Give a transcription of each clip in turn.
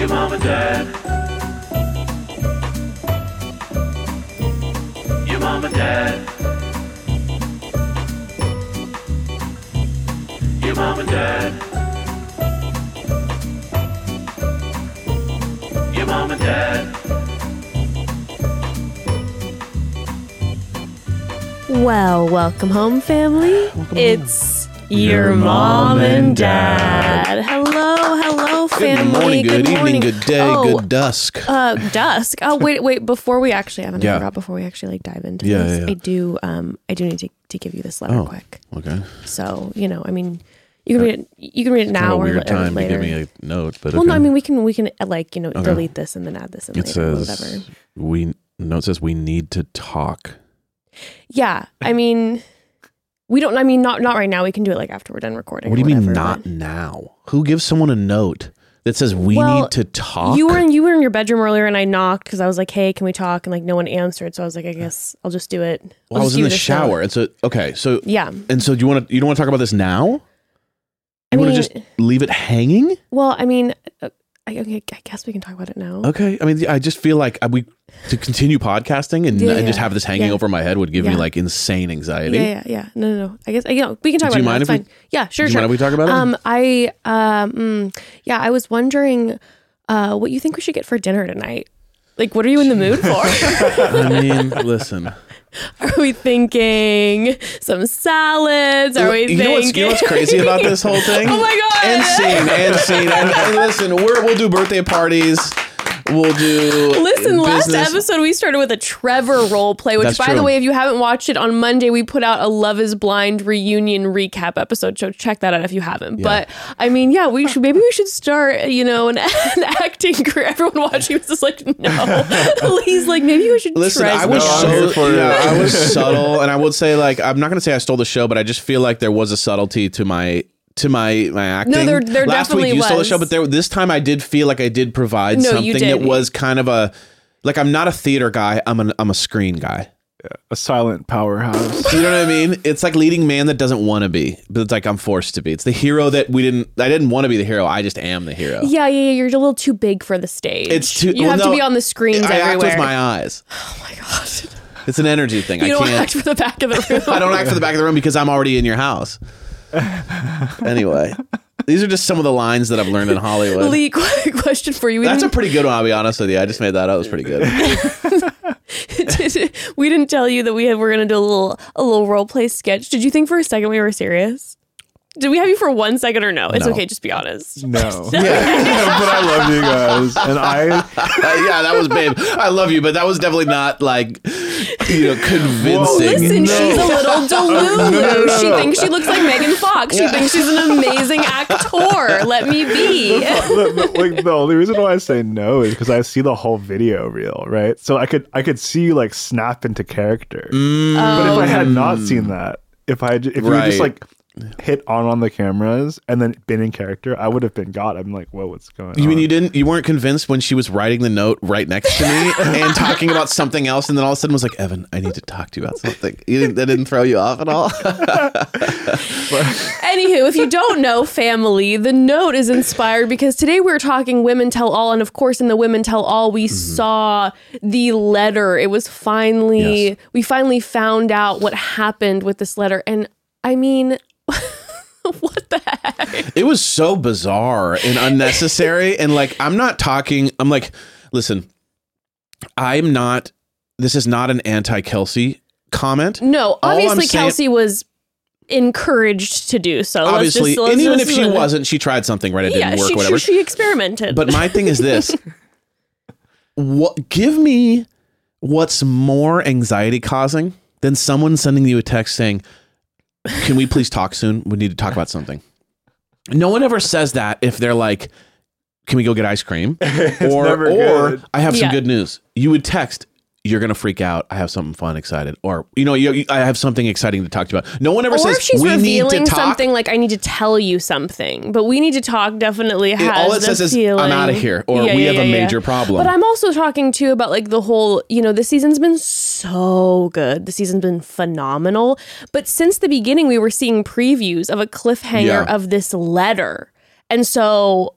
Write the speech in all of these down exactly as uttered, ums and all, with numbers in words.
Your mom and dad. Your mom and dad. Your mom and dad. Your mom and dad. Well, welcome home, family. Welcome it's home. your, Your mom, mom and and dad. dad. Hello, hello, family. Good morning, good, morning. evening, good day, oh, good dusk. Uh, dusk. Oh, wait, wait. Before we actually, I haven't Yeah. forgot. Before we actually like dive into Yeah, this, yeah, yeah. I do. Um, I do need to, to give you this letter Oh. quick. Okay. So you know, I mean, you can read it. You can read it Kind now of a or, weird or time later. to give me a note, but well, okay. no, I mean, we can we can uh, like you know Okay. delete this and then add this in it later. says Whatever. we. Note says we need to talk. Yeah, I mean, we don't. I mean, not not right now. We can do it like after we're done recording. What do or you mean whatever, not but- now? Who gives someone a note that says we Well, need to talk? You were in you were in your bedroom earlier, and I knocked because I was like, "Hey, can we talk?" And like no one answered, so I was like, "I guess I'll just do it." I'll well, I just was in do the this shower, now. and so okay, so Yeah, and so do you want to you don't want to talk about this now? I You want mean, to just leave it hanging? well, I mean, uh, I, okay, I guess we can talk about it now. Okay. I mean, I just feel like I, we to continue podcasting and, Yeah, and just yeah, have this hanging yeah. over my head would give me Yeah. like insane anxiety. Yeah, yeah, yeah. No, no, no. I guess you know we can talk Do about you it. mind Now. if It's we- fine. Yeah, sure, Do you sure. mind if we talk about it? Um, I um, mm, yeah, I was wondering, uh, what you think we should get for dinner tonight? Like, what are you in the mood for? I mean, listen. Are we thinking some salads? Are we you thinking? know what's you know what's crazy about this whole thing? Oh my god! And scene, and scene, and, and listen, we're, we'll do birthday parties. We'll do. Listen, last business. episode we started with a Trevor role play, which, That's by true. the way, if you haven't watched it, on Monday we put out a Love Is Blind reunion recap episode. So check that out if you haven't. Yeah. But I mean, yeah, we should maybe we should start, you know, an, an acting career. Everyone watching was just like, no. He's like, maybe we should Listen, try I was something No, I'm else. so here for yeah, it. I was subtle, and I would say like I'm not gonna say I stole the show, but I just feel like there was a subtlety to my to my my acting. No, there- there Last definitely week you stole the was. show, but there this time I did feel like I did provide No, you something did. that was kind of a like I'm not a theater guy. I'm an I'm a screen guy. A silent powerhouse. You know what I mean? It's like leading man that doesn't want to be, but it's like I'm forced to be. It's the hero that we didn't. I didn't want to be the hero. I just am the hero. Yeah, yeah, yeah, you're a little too big for the stage. It's too. You well, have no, to be on the screens I everywhere. act with my eyes. Oh my god! It's an energy thing. You I don't can't. act for the back of the room. I don't act for the back of the room because I'm already in your house. Anyway, these are just some of the lines that I've learned in Hollywood. Lee, quick question for you. We That's a didn't- pretty good one. I'll be honest with you. I just made that up. It was pretty good. we didn't tell you that we had, we're going to do a little a little role play sketch. Did you think for a second we were serious? Did we have you for one second or no? It's No. okay, just be honest. No. Yeah. But I love you guys. And I yeah, that was babe. I love you, but that was definitely not like you know convincing. Listen, No. she's a little delulu. No, no, no, She no. thinks she looks like Megan Fox. She thinks she's an amazing actor. Let me be. the, the, like the only reason why I say no is because I see the whole video reel, right? So I could I could see you like snap into character. Mm. But if I had not Um, seen that, if I j- if we Right. just like hit on on the cameras and then been in character, I would have been got. I'm like, whoa, what's going You on? mean you didn't? You weren't convinced when she was writing the note right next to me and talking about something else, and then all of a sudden was like, "Evan, I need to talk to you about something." You didn't? That didn't throw you off at all? Anywho, if you don't know, family, the note is inspired because today we're talking Women Tell All, and of course in the Women Tell All we saw the letter. It was finally Yes. we finally found out what happened with this letter, and I mean, what the heck? It was so bizarre and unnecessary. And like, I'm not talking, I'm like, listen, I'm not, this is not an anti-Kelsey comment. No, All I'm obviously saying- Kelsey was encouraged to do so. Let's Obviously, just- let's and even just- if she wasn't, she tried something, right? It yeah, didn't work, she, whatever. she, she experimented. But my thing is this. What give me what's more anxiety causing than someone sending you a text saying, "Can we please talk soon? We need to talk about something." No one ever says that if they're like, "Can we go get ice cream?" or never or good. "I have some Yeah. good news." You would text, "You're going to freak out. I have something fun, excited." Or, you know, you, I have something exciting to talk to you about. No one ever or says, if she's "We need to revealing talk." something like, I need to tell you something, but we need to talk definitely has It- all it the says is, feeling. "I'm outta here," or, Yeah, "We yeah, have a yeah, yeah. major problem. But I'm also talking too about like the whole, you know, this season's been so good. The season's been phenomenal. But since the beginning, we were seeing previews of a cliffhanger Yeah. of this letter. And so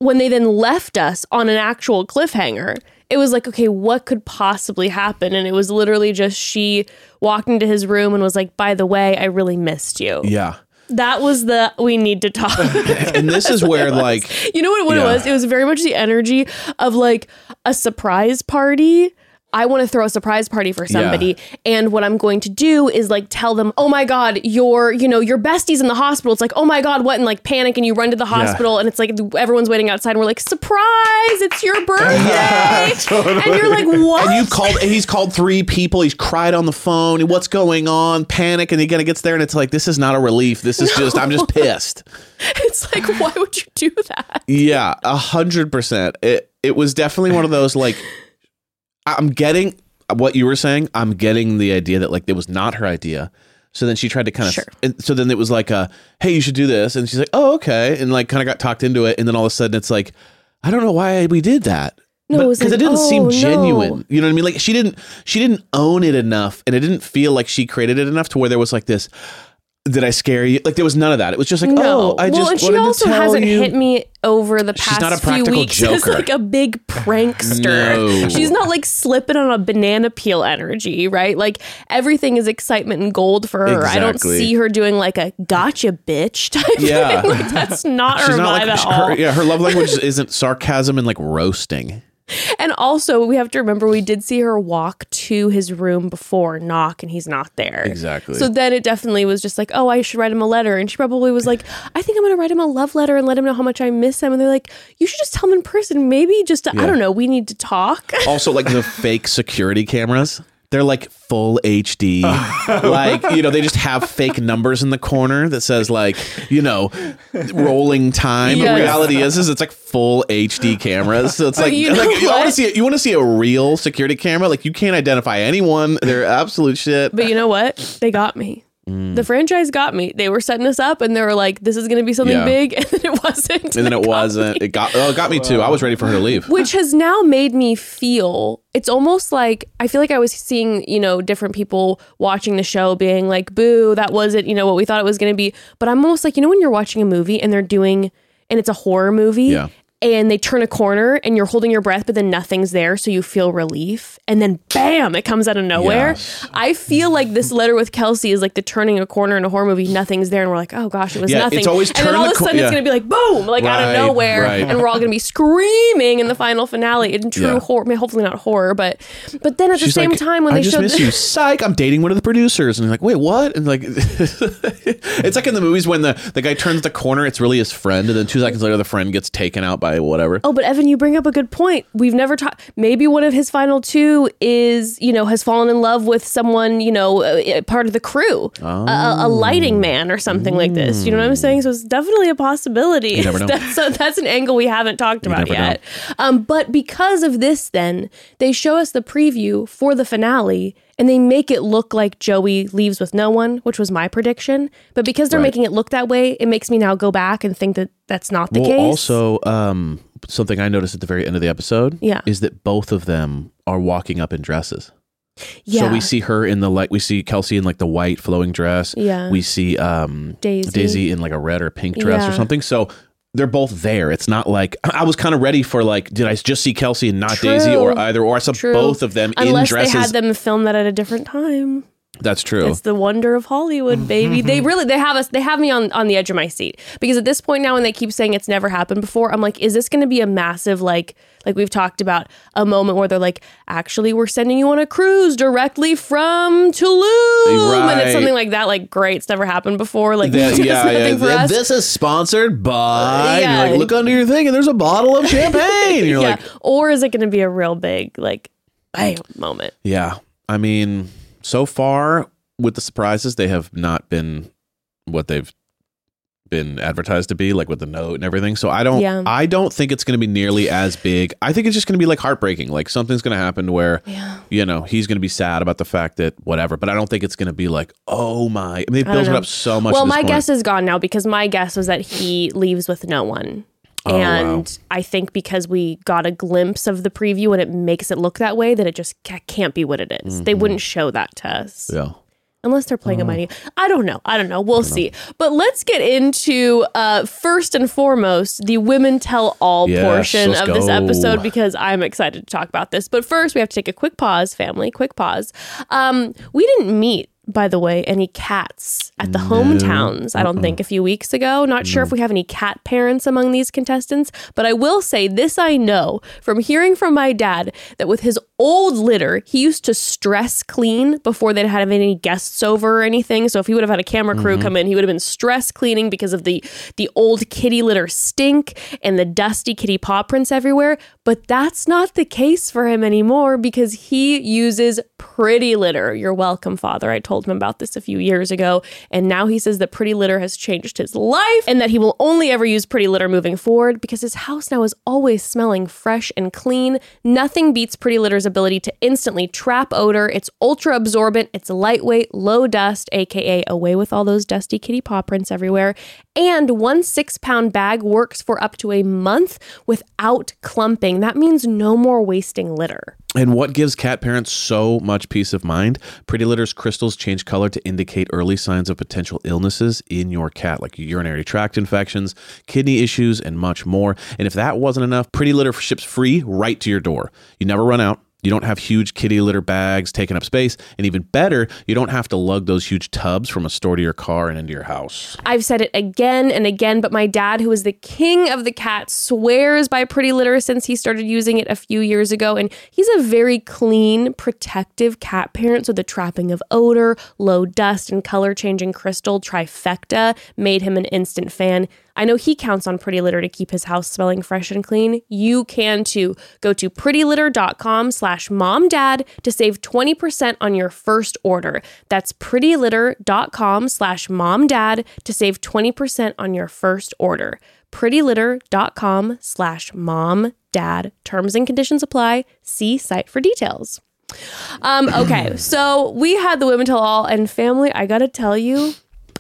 when they then left us on an actual cliffhanger, it was like, okay, what could possibly happen? And it was literally just she walked into his room and was like, by the way, I really missed you. Yeah. That was the, we need to talk. And this is where like, you know what, what yeah. it was? It was very much the energy of like a surprise party. I want to throw a surprise party for somebody. Yeah. And what I'm going to do is like tell them, oh my God, your, you know, your bestie's in the hospital. It's like, oh my God, what? And like panic and you run to the hospital yeah. and it's like everyone's waiting outside and we're like, surprise, it's your birthday. Yeah, totally. And you're like, what? And you called, and he's called three people. He's cried on the phone. What's going on? Panic. And he kind of gets there and it's like, this is not a relief. This is no. just, I'm just pissed. It's like, why would you do that? Yeah, a hundred percent. It, it was definitely one of those like, I'm getting what you were saying. I'm getting the idea that like it was not her idea. So then she tried to kind of, sure. and so then it was like, a, hey, you should do this. And she's like, oh, okay. And like kind of got talked into it. And then all of a sudden it's like, I don't know why we did that. No, because it, like, it didn't oh, seem genuine. No. You know what I mean? Like she didn't, she didn't own it enough. And it didn't feel like she created it enough to where there was like this, did I scare you? Like there was none of that. It was just like, no. oh, I just well, and she wanted also to tell hasn't you. hit me over the past She's not a few practical weeks joker. as like a big prankster. No. She's not like slipping on a banana peel energy, right? Like everything is excitement and gold for her. Exactly. I don't see her doing like a gotcha bitch type Yeah. thing. Like that's not She's her not vibe like, at her, all. yeah, her love language isn't sarcasm and like roasting. And also, we have to remember we did see her walk to his room before, knock, and he's not there. Exactly. So then it definitely was just like, oh, I should write him a letter. And she probably was like, I think I'm going to write him a love letter and let him know how much I miss him. And they're like, you should just tell him in person. Maybe just, to, Yeah. I don't know, we need to talk. Also, like the fake security cameras. They're like full H D. Like, you know, they just have fake numbers in the corner that says like, you know, rolling time. Yes. The reality is, is it's like full H D cameras. So it's But like, you know like you want to what? see you want to see a real security camera. Like you can't identify anyone. They're absolute shit. But you know what? They got me. The franchise got me. They were setting us up and they were like, this is going to be something Yeah. big. And then it wasn't. And then it got wasn't. me. It got oh, it got me too. I was ready for her to leave. Which has now made me feel, it's almost like, I feel like I was seeing, you know, different people watching the show being like, boo, that wasn't, you know, what we thought it was going to be. But I'm almost like, you know, when you're watching a movie and they're doing, and it's a horror movie. Yeah. And they turn a corner and you're holding your breath, but then nothing's there. So you feel relief. And then bam, it comes out of nowhere. Yes. I feel like this letter with Kelsey is like the turning a corner in a horror movie. Nothing's there. And we're like, oh gosh, it was Yeah, nothing. it's always and then turn all the of a co- sudden it's yeah. going to be like, boom, like out of Right, nowhere. right. And we're all going to be screaming in the final finale in true Yeah. horror. I mean, hopefully not horror, but but then at the She's same like, time when I they just showed miss the- you. Psych, I'm dating one of the producers. And he's like, wait, what? And like, it's like in the movies when the, the guy turns the corner, it's really his friend. And then two seconds later, the friend gets taken out by whatever. Oh, but Evan, you bring up a good point. We've never talked. Maybe one of his final two is, you know, has fallen in love with someone, you know, uh, part of the crew, Oh. a, a lighting man or something like this. You know what I'm saying? So it's definitely a possibility. You never know. That's a, that's an angle we haven't talked about never yet. Um, but because of this, then they show us the preview for the finale. And they make it look like Joey leaves with no one, which was my prediction. But because they're Right. making it look that way, it makes me now go back and think that that's not the well, case. also, um, something I noticed at the very end of the episode Yeah. is that both of them are walking up in dresses. yeah. So we see her in the like we see Kelsey in like the white flowing dress. Yeah. We see um Daisy. Daisy in like a red or pink dress or Yeah. something. So they're both there. It's not like I was kind of ready for like, did I just see Kelsey and not True. Daisy or either? Or I saw True. both of them Unless in dresses. they had them film that at a different time. That's true. It's the wonder of Hollywood, baby. They really, they have us, they have me on, on the edge of my seat. Because at this point now, when they keep saying it's never happened before, I'm like, is this going to be a massive, like, like we've talked about, a moment where they're like, actually, we're sending you on a cruise directly from Tulum. And Right. it's something like that, like, great, it's never happened before. Like, That- it's yeah, yeah. nothing for Th- us. This is sponsored by. And Yeah. you're like, look under your thing, and there's a bottle of champagne. And you're yeah. like, Or is it going to be a real big, like, bam moment? yeah. I mean, so far with the surprises, they have not been what they've been advertised to be, like with the note and everything. So I don't, Yeah. I don't think it's going to be nearly as big. I think it's just going to be like heartbreaking. Like something's going to happen where, Yeah. you know, he's going to be sad about the fact that whatever. But I don't think it's going to be like, oh my. I mean, they've I don't built it know. up so much. Well, at this my point. guess is gone now because my guess was that he leaves with no one. Oh, and wow. I think because we got a glimpse of the preview and it makes it look that way, that it just ca- can't be what it is. They wouldn't show that to us. Yeah. Unless they're playing Oh. a mighty. I don't know. I don't know. We'll see. But let's get into, uh, first and foremost, the women tell all Yes, portion let's of this go. episode, because I'm excited to talk about this. But first, we have to take a quick pause, family. Quick pause. Um, we didn't meet, by the way, any cats at the hometowns, I don't think, a few weeks ago. Not sure if we have any cat parents among these contestants, but I will say this I know from hearing from my dad, that with his old litter, he used to stress clean before they'd have any guests over or anything. So if he would have had a camera crew come in, he would have been stress cleaning because of the, the old kitty litter stink and the dusty kitty paw prints everywhere. But that's not the case for him anymore, because he uses Pretty Litter. You're welcome, Father. I told him about this a few years ago, and now he says that Pretty Litter has changed his life and that he will only ever use Pretty Litter moving forward, because his house now is always smelling fresh and clean. Nothing beats Pretty Litter's ability to instantly trap odor. It's ultra absorbent, it's lightweight, low dust, aka away with all those dusty kitty paw prints everywhere. And one six pound bag works for up to a month without clumping. That means no more wasting litter. And what gives cat parents so much peace of mind? Pretty Litter's crystals change color to indicate early signs of potential illnesses in your cat, like urinary tract infections, kidney issues, and much more. And if that wasn't enough, Pretty Litter ships free right to your door. You never run out. You don't have huge kitty litter bags taking up space. And even better, you don't have to lug those huge tubs from a store to your car and into your house. I've said it again and again, but my dad, who is the king of the cats, swears by Pretty Litter since he started using it a few years ago. And he's a very clean, protective cat parent. So the trapping of odor, low dust, and color-changing crystal trifecta made him an instant fan. I know he counts on Pretty Litter to keep his house smelling fresh and clean. You can too. Go to prettylitter.com slash momdad to save twenty percent on your first order. That's prettylitter.com slash momdad to save twenty percent on your first order. prettylitter.com slash momdad. Terms and conditions apply. See site for details. Um, okay, so we had the Women Tell All, and family, I gotta tell you,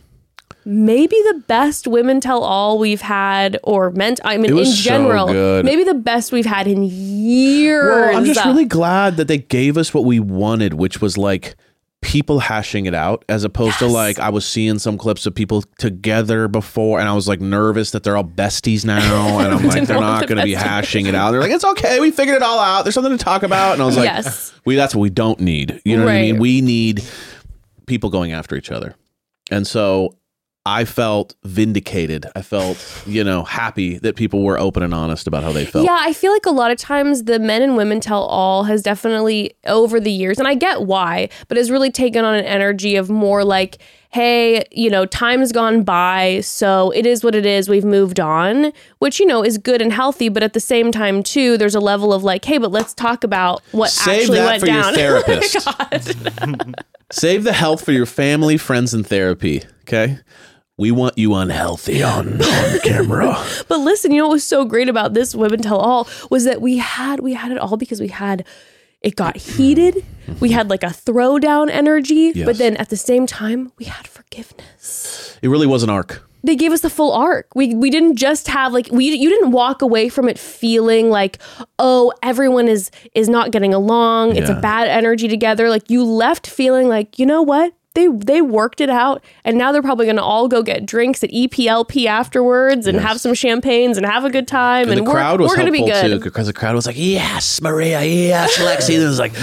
maybe the best Women Tell All we've had, or meant, I mean, It was in so general, good. maybe the best we've had in years. Well, I'm just really glad that they gave us what we wanted, which was like people hashing it out, as opposed to Yes. like, I was seeing some clips of people together before, and I was like nervous that they're all besties now, and I'm like, Didn't they're want not the going to be besties. hashing it out. They're like, it's okay, we figured it all out. There's something to talk about, and I was like, Yes. we that's what we don't need. You know what I Right. mean? We need people going after each other, and so I felt vindicated. I felt, you know, happy that people were open and honest about how they felt. Yeah, I feel like a lot of times the Men and Women Tell All has definitely, over the years, and I get why, but has really taken on an energy of more like, hey, you know, time's gone by, so it is what it is, we've moved on, which, you know, is good and healthy, but at the same time, too, there's a level of like, hey, but let's talk about what Save actually that went for down. your therapist. Oh my God. Save the health for your family, friends, and therapy. Okay. We want you unhealthy on, on camera. But listen, you know what was so great about this Women Tell All was that we had we had it all because we had it got heated. We had like a throwdown energy, Yes. but then at the same time, we had forgiveness. It really was an arc. They gave us the full arc. We we didn't just have like we you didn't walk away from it feeling like, oh, everyone is is not getting along. It's a Yeah. bad energy together. Like you left feeling like, you know what? They they worked it out, and now they're probably going to all go get drinks at E P L P afterwards and Yes. have some champagnes and have a good time. And, And, the we're, crowd was we're going to be helpful good. too, because the crowd was like, yes, Maria, yes, Lexi. And it was like,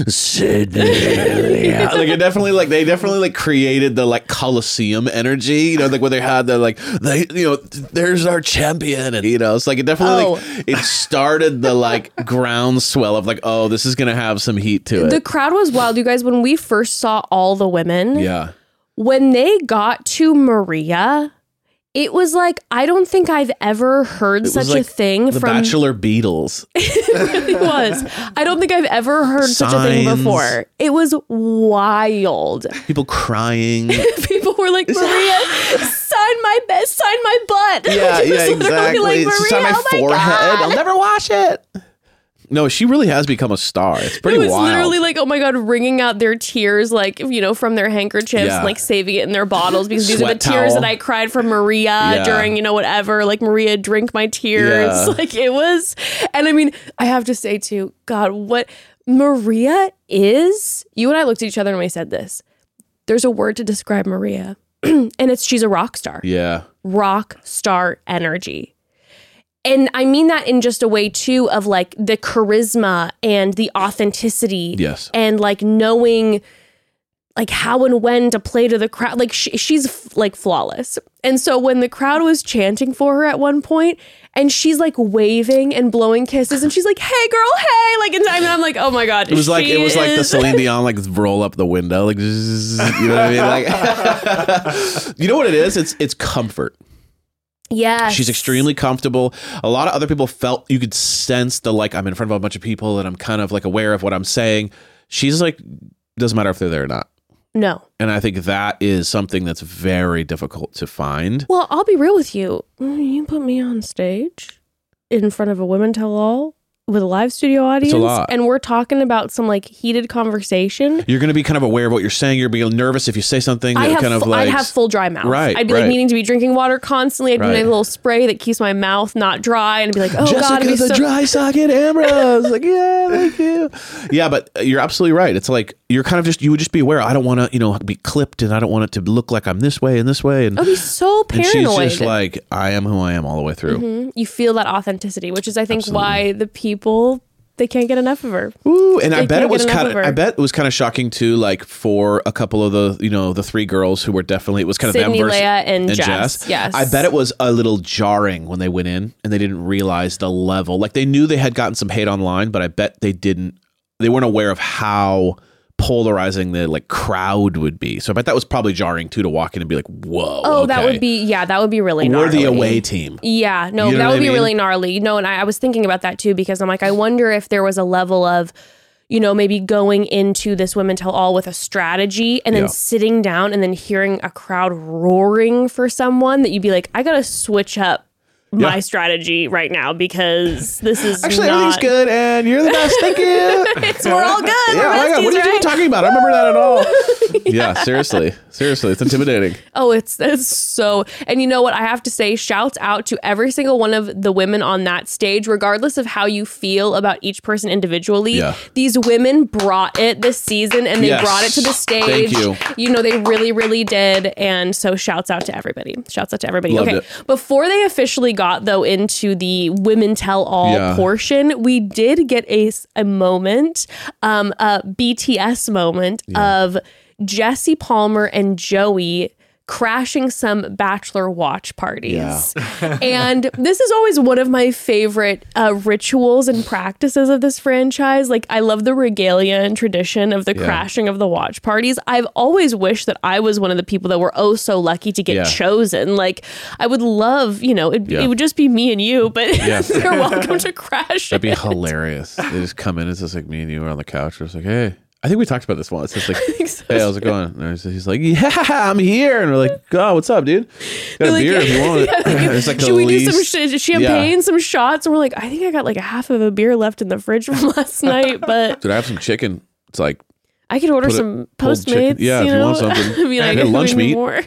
Sydney. Yeah. Like it definitely like they definitely like created the like Coliseum energy, you know, like where they had the like they you know, there's our champion, and you know, it's like it definitely Oh. like it started the like groundswell of like, oh, this is gonna have some heat to it. The crowd was wild, you guys. When we first saw all the women, yeah. when they got to Maria, it was like, I don't think I've ever heard It such was like a thing the from Bachelor Beatles. It was. I don't think I've ever heard such a thing Signs. before. It was wild. People crying. People were like, Maria, sign my bed, sign my butt. Yeah, It was yeah, literally exactly. Like, It's just on Maria, my oh my forehead. God. I'll never wash it. No, she really has become a star. It's pretty It was wild. literally like, oh my God, wringing out their tears, like, you know, from their handkerchiefs, Yeah. and like saving it in their bottles because these are the Sweat tears towel. that I cried for Maria Yeah. during, you know, whatever. Like, Maria, drink my tears. Yeah. Like, it was. And I mean, I have to say, too, God, what Maria is, you and I looked at each other and we said this. there's a word to describe Maria, and it's she's a rock star. Yeah. Rock star energy. And I mean that in just a way too of like the charisma and the authenticity. Yes. And like knowing like how and when to play to the crowd. Like she, she's f- like flawless. And so when the crowd was chanting for her at one point and she's like waving and blowing kisses and she's like, hey girl, hey, like in time. And I'm like, oh my God. It was like, she it was like the is- Celine Dion, like roll up the window. Like, zzz, you know what I mean? Like, you know what it is? It's, it's comfort. Yes. She's extremely comfortable. A lot of other people felt you could sense the like I'm in front of a bunch of people and I'm kind of like aware of what I'm saying. She's like, doesn't matter if they're there or not. No. And I think that is something that's very difficult to find. Well, I'll be real with you. You put me on stage in front of a Women Tell All with a live studio audience, lot. and we're talking about some like heated conversation. You're going to be kind of aware of what you're saying. You're being nervous if you say something I that have kind of fu- like I'd have full dry mouth. Right, I'd be right. like needing to be drinking water constantly. I'd Right. be like a little spray that keeps my mouth not dry, and I'd be like, oh God, Jessica it'd be the so- dry socket Ambrose. Like, yeah, thank you. Yeah, but you're absolutely right. It's like you're kind of just you would just be aware. I don't want to, you know, be clipped, and I don't want it to look like I'm this way and this way. And, I'd be so and paranoid. she's just like, I am who I am all the way through. Mhm. You feel that authenticity, which is I think Absolutely. why the people they can't get enough of her. Ooh, and I They bet can't it was get enough kind of of her. I bet it was kind of shocking too, like for a couple of the, you know, the three girls who were definitely it was kind of Sydney, them versus Leia, and Jess. Yes. I bet it was a little jarring when they went in and they didn't realize the level. Like they knew they had gotten some hate online, but I bet they didn't they weren't aware of how polarizing the like crowd would be. So I bet that was probably jarring too to walk in and be like, whoa. Oh, that okay. would be yeah, that would be really We're gnarly. the away team. Yeah, no, You know that what would I be mean? really gnarly. No, and I, I was thinking about that too because I'm like, I wonder if there was a level of, you know, maybe going into this Women Tell All with a strategy and then Yeah. sitting down and then hearing a crowd roaring for someone that you'd be like, I gotta switch up my Yeah. strategy right now because this is Actually, not... everything's good and you're the best. Thank you. It's, we're all good. Yeah, We're oh my God, besties, what are you right? talking about? I don't remember that at all. yeah, seriously. Seriously, it's intimidating. Oh, it's it's so, and you know what? I have to say, shouts out to every single one of the women on that stage, regardless of how you feel about each person individually. Yeah. These women brought it this season, and they Yes. brought it to the stage. Thank you. You know, they really, really did. And so, shouts out to everybody. Shouts out to everybody. Loved okay, it. before they officially got though into the Women Tell All Yeah. portion, we did get a s- a moment, um, a B T S moment of Jesse Palmer and Joey crashing some bachelor watch parties. And this is always one of my favorite uh, rituals and practices of this franchise. Like, I love the regalia and tradition of the Yeah. crashing of the watch parties. I've always wished that I was one of the people that were oh so lucky to get Yeah. chosen. Like, I would love, you know, it, Yeah. it would just be me and you, but Yeah. you're welcome to crash That'd be it. hilarious. They just come in. It's just like me and you are on the couch. It's like, hey, I think we talked about this once. It's like, so. hey, how's it going? And he's like, yeah, I'm here. And we're like, oh, what's up, dude? Got a Like, beer if you want. It's like Should the we do least- some sh- champagne, some shots? And we're like, I think I got like a half of a beer left in the fridge from last night, but Dude, I have some chicken. It's like, I could order Put it- some pulled Postmates. chicken. Yeah, you if you know? want something. I mean, like, Yeah, lunch we need meat. more.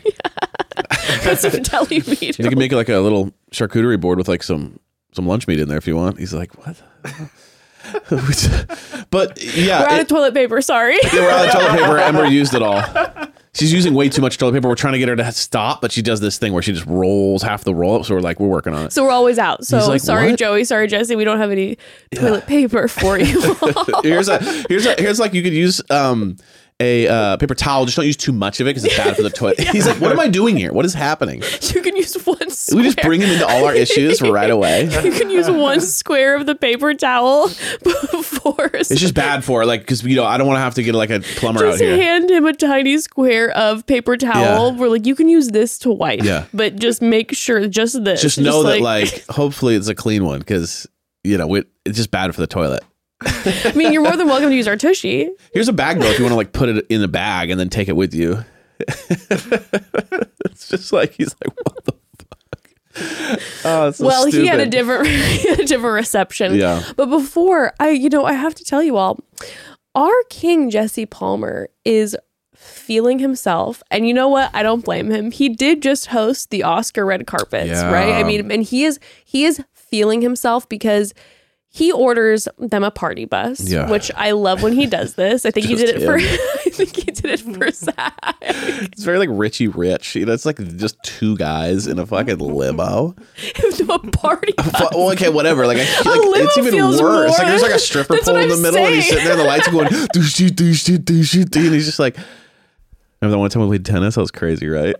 Put some deli meat. they can make like a little charcuterie board with like some some lunch meat in there if you want. He's like, what? But yeah, We're out it- of toilet paper. Sorry. Yeah, we're out of toilet paper. Ember used it all. She's using way too much toilet paper. We're trying to get her to stop, but she does this thing where she just rolls half the roll up. So we're like, we're working on it. So we're always out. So He's like, sorry, "What?" Joey. Sorry, Jesse. We don't have any toilet paper for you. here's a here's a here's like you could use um a uh, paper towel. Just don't use too much of it because it's bad for the toilet. He's like, what am I doing here? What is happening? You can use one square. We just bring him into all our issues right away. You can use one square of the paper towel before. It's just bad for like because you know I don't want to have to get like a plumber Just out here. hand him a tiny square of paper towel. Yeah. We're like, you can use this to wipe. Yeah. But just make sure, just this. Just know that like hopefully it's a clean one because you know it, it's just bad for the toilet. I mean, you're more than welcome to use our tushy. Here's a bag though if you want to like put it in a bag and then take it with you. It's just like he's like, what the fuck? Oh, it's so Well, he had a stupid. different, he had a different reception. Yeah. But before I, you know, I have to tell you all, our King Jesse Palmer is feeling himself, and you know what? I don't blame him. He did just host the Oscar red carpets, Yeah. right? I mean, and he is he is feeling himself because he orders them a party bus, Yeah. which I love when he does this. I think he Just did it for him. I think he did it for Zach. It's very like Richie Rich. You know, it's like just two guys in a fucking limo. A party bus. Well, okay, whatever. Like, I feel like limo it's even feels worse. more- Like, there's like a stripper That's pole what in the I'm middle, and he's saying. sitting there, the lights are going, doosh, doosh, doosh, doosh, and he's just like, remember that one time we played tennis? That was crazy, right?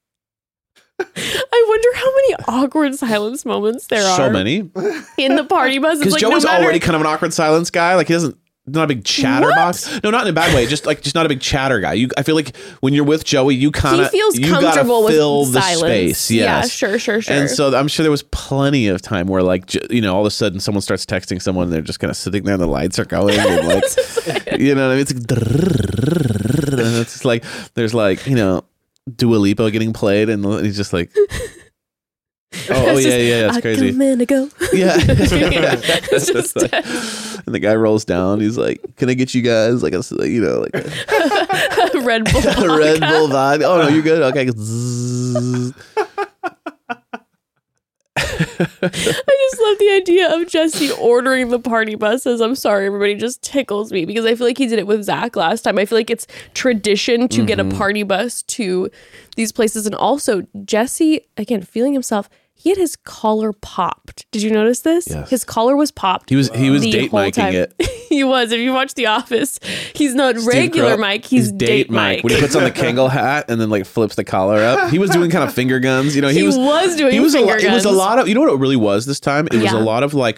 I wonder how many awkward silence moments there are. So many. In the party bus. It's Because like, Joey's no matter- already kind of an awkward silence guy. Like, he doesn't, not a big chatterbox. No, not in a bad way. Just like, just not a big chatter guy. You, I feel like when you're with Joey, you kind of, he feels you gotta comfortable with fill the silence. space. Yeah, Yes. sure, sure, sure. And so I'm sure there was plenty of time where, like, j- you know, all of a sudden someone starts texting someone and they're just kind of sitting there and the lights are going and like, you know what I mean? It's like, and it's just like, there's like, you know, Dua Lipa getting played and he's just like, oh, oh It's yeah, just, yeah, it's "I crazy. come in to go." Yeah. It's just Like- and the guy rolls down. He's like, can I get you guys like a, you know, like a Red Bull. Red vodka. Bull vodka? Oh no, you're good. Okay. Zzz. I just love the idea of Jesse ordering the party buses. I'm sorry, everybody, just tickles me because I feel like he did it with Zach last time. I feel like it's tradition to get a Mm-hmm. party bus to these places. And also, Jesse, again, feeling himself, he had his collar popped. Did you notice this? Yes. His collar was popped. He was he was the date whole miking time. it. He was. If you watch The Office, he's not Steve regular Carell, Mike. He's, date, Mike. when he puts on the Kangol hat and then like flips the collar up. He was doing kind of finger guns. You know, he, He was was doing he was finger a, lo- It was a guns. lot of. You know what it really was this time? It was Yeah. a lot of like,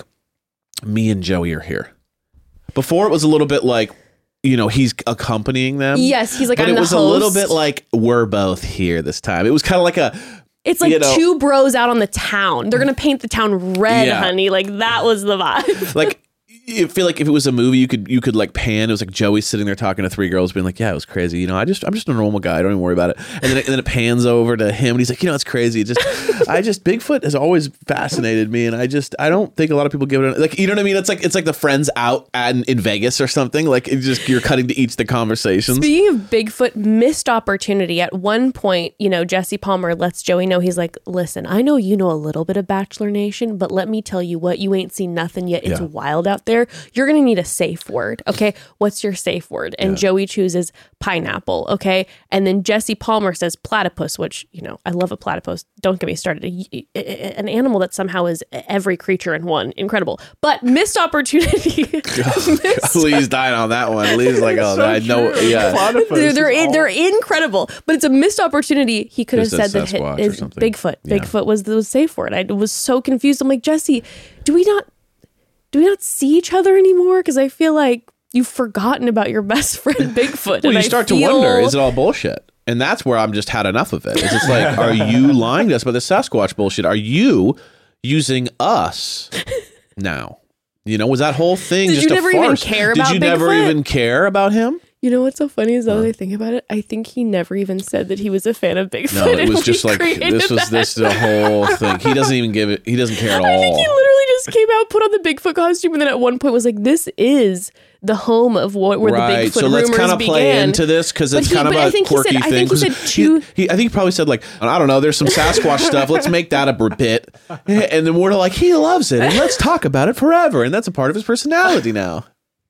me and Joey are here. Before it was a little bit like, you know, he's accompanying them. Yes, he's like, but I'm it the was a little host. bit like we're both here this time. It was kind of like a. It's like you know- two bros out on the town. They're gonna paint the town red, Yeah. honey. Like that was the vibe. Like, I feel like if it was a movie, you could you could like pan. It was like Joey sitting there talking to three girls, being like, "Yeah, it was crazy. You know, I just I'm just a normal guy. Don't even worry about it." And then it, and then it pans over to him, and he's like, "You know, it's crazy. It just I just Bigfoot has always fascinated me, and I just I don't think a lot of people give it like you know what I mean. It's like it's like the friends out and in Vegas or something. Like it just you're cutting to each the conversations. Speaking of Bigfoot, missed opportunity. At one point, you know, Jesse Palmer lets Joey know, he's like, listen, I know you know a little bit of Bachelor Nation, but let me tell you what, you ain't seen nothing yet. It's Yeah. wild out there. You're going to need a safe word. Okay. What's your safe word? And Yeah. Joey chooses pineapple. Okay. And then Jesse Palmer says platypus, which, you know, I love a platypus. Don't get me started. A- a- An animal that somehow is every creature in one. Incredible. But missed opportunity. Missed Lee's dying on that one. Lee's like, oh, So I know. true. Yeah. Platypus they're is they're, in, all- they're incredible, but it's a missed opportunity. He could have Just said said that Sasquatch his, or something. Bigfoot. Yeah. Bigfoot was the safe word. I was so confused. I'm like, Jesse, do we not do we not see each other anymore? Because I feel like you've forgotten about your best friend Bigfoot. Well, and you I start to feel- wonder, is it all bullshit? And that's where I'm just had enough of it. Is it's like, are you lying to us about the Sasquatch bullshit? Are you using us now? You know, was that whole thing Did just you a never even farce? care Did about you never Bigfoot? even care about him? You know what's so funny is now that I think about it, I think he never even said that he was a fan of Bigfoot. No, it and was we just like created this was that. this the whole thing. He doesn't even give it. He doesn't care at I think all. he literally just came out, put on the Bigfoot costume, and then at one point was like, "This is the home of what where Right, the Bigfoot so let's rumors kind of play began." into this because But it's he- kind of but I a think he said- quirky I thing. think he 'Cause said he- two- he- I think he probably said like, I don't know, there's some Sasquatch stuff. Let's make that a bit, and then we're like, he loves it, and let's talk about it forever, and that's a part of his personality now.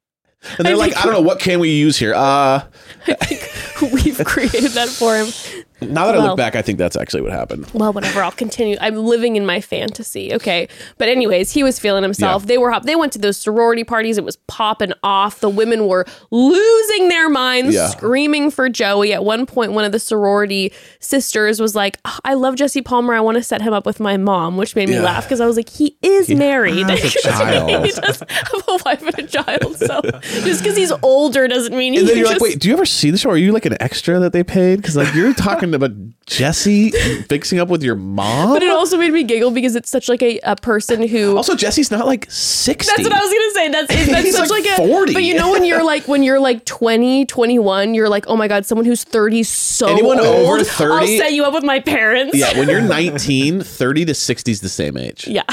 And they're I like, think- I don't know, what can we use here? Uh, We've created that for him. now that I Well. look back, I think that's actually what happened. Well, whatever. I'll continue. I'm living in my fantasy. Okay. But anyways, he was feeling himself. Yeah. They were they went to those sorority parties. It was popping off. The women were losing their minds, Yeah. screaming for Joey. At one point, one of the sorority sisters was like, "Oh, I love Jesse Palmer. I want to set him up with my mom," which made me Yeah. laugh because I was like, he is married. has a child. He does have a wife and a child. So just because he's older doesn't mean he And then you're just, like, wait, do you ever see the show? Are you like an extra that they paid? Because like you're talking about Jesse fixing up with your mom. But it also made me giggle because it's such like a, a person who Also, Jesse's not like sixty. That's what I was gonna say. That's it, that's He's such like like, forty. a But you know when you're like when you're like twenty, twenty-one, you're like, oh my god, someone who's thirty is so Anyone old. over thirty I'll set you up with my parents. Yeah, when you're nineteen, thirty to sixty is the same age. Yeah.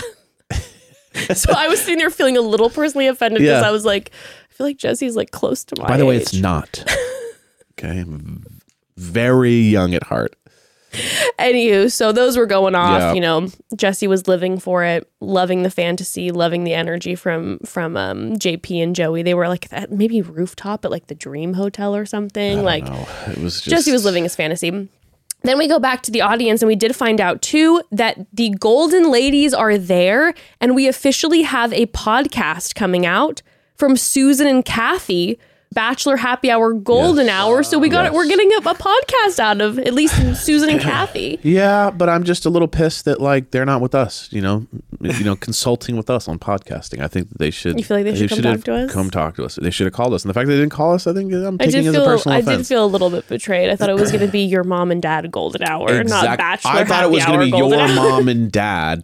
So I was sitting there feeling a little personally offended because Yeah. I was like, I feel like Jesse's like close to my By the way, age. it's not. Okay. I'm very young at heart. Anywho, so those were going off. Yeah. You know, Jesse was living for it, loving the fantasy, loving the energy from from um, J P and Joey. They were like at maybe rooftop at like the Dream Hotel or something. Like No, it was just... Jesse was living his fantasy. Then we go back to the audience and we did find out too that the Golden Ladies are there, and we officially have a podcast coming out from Susan and Kathy, Bachelor Happy Hour Golden Yes. Hour. So we got Yes. it. We're getting a, a podcast out of at least Susan and Kathy. Yeah, but I'm just a little pissed that like they're not with us, you know, you know, consulting with us on podcasting. I think that they should. You feel like they should come talk have to us? Come talk to us. They should have called us, and the fact they didn't call us, I think I'm I taking did as feel a personal I offense. did feel a little bit betrayed. I thought it was going to be your mom and dad Golden Hour, not Exact- Bachelor I thought Happy it was Hour going to be Golden your Hour. mom and dad,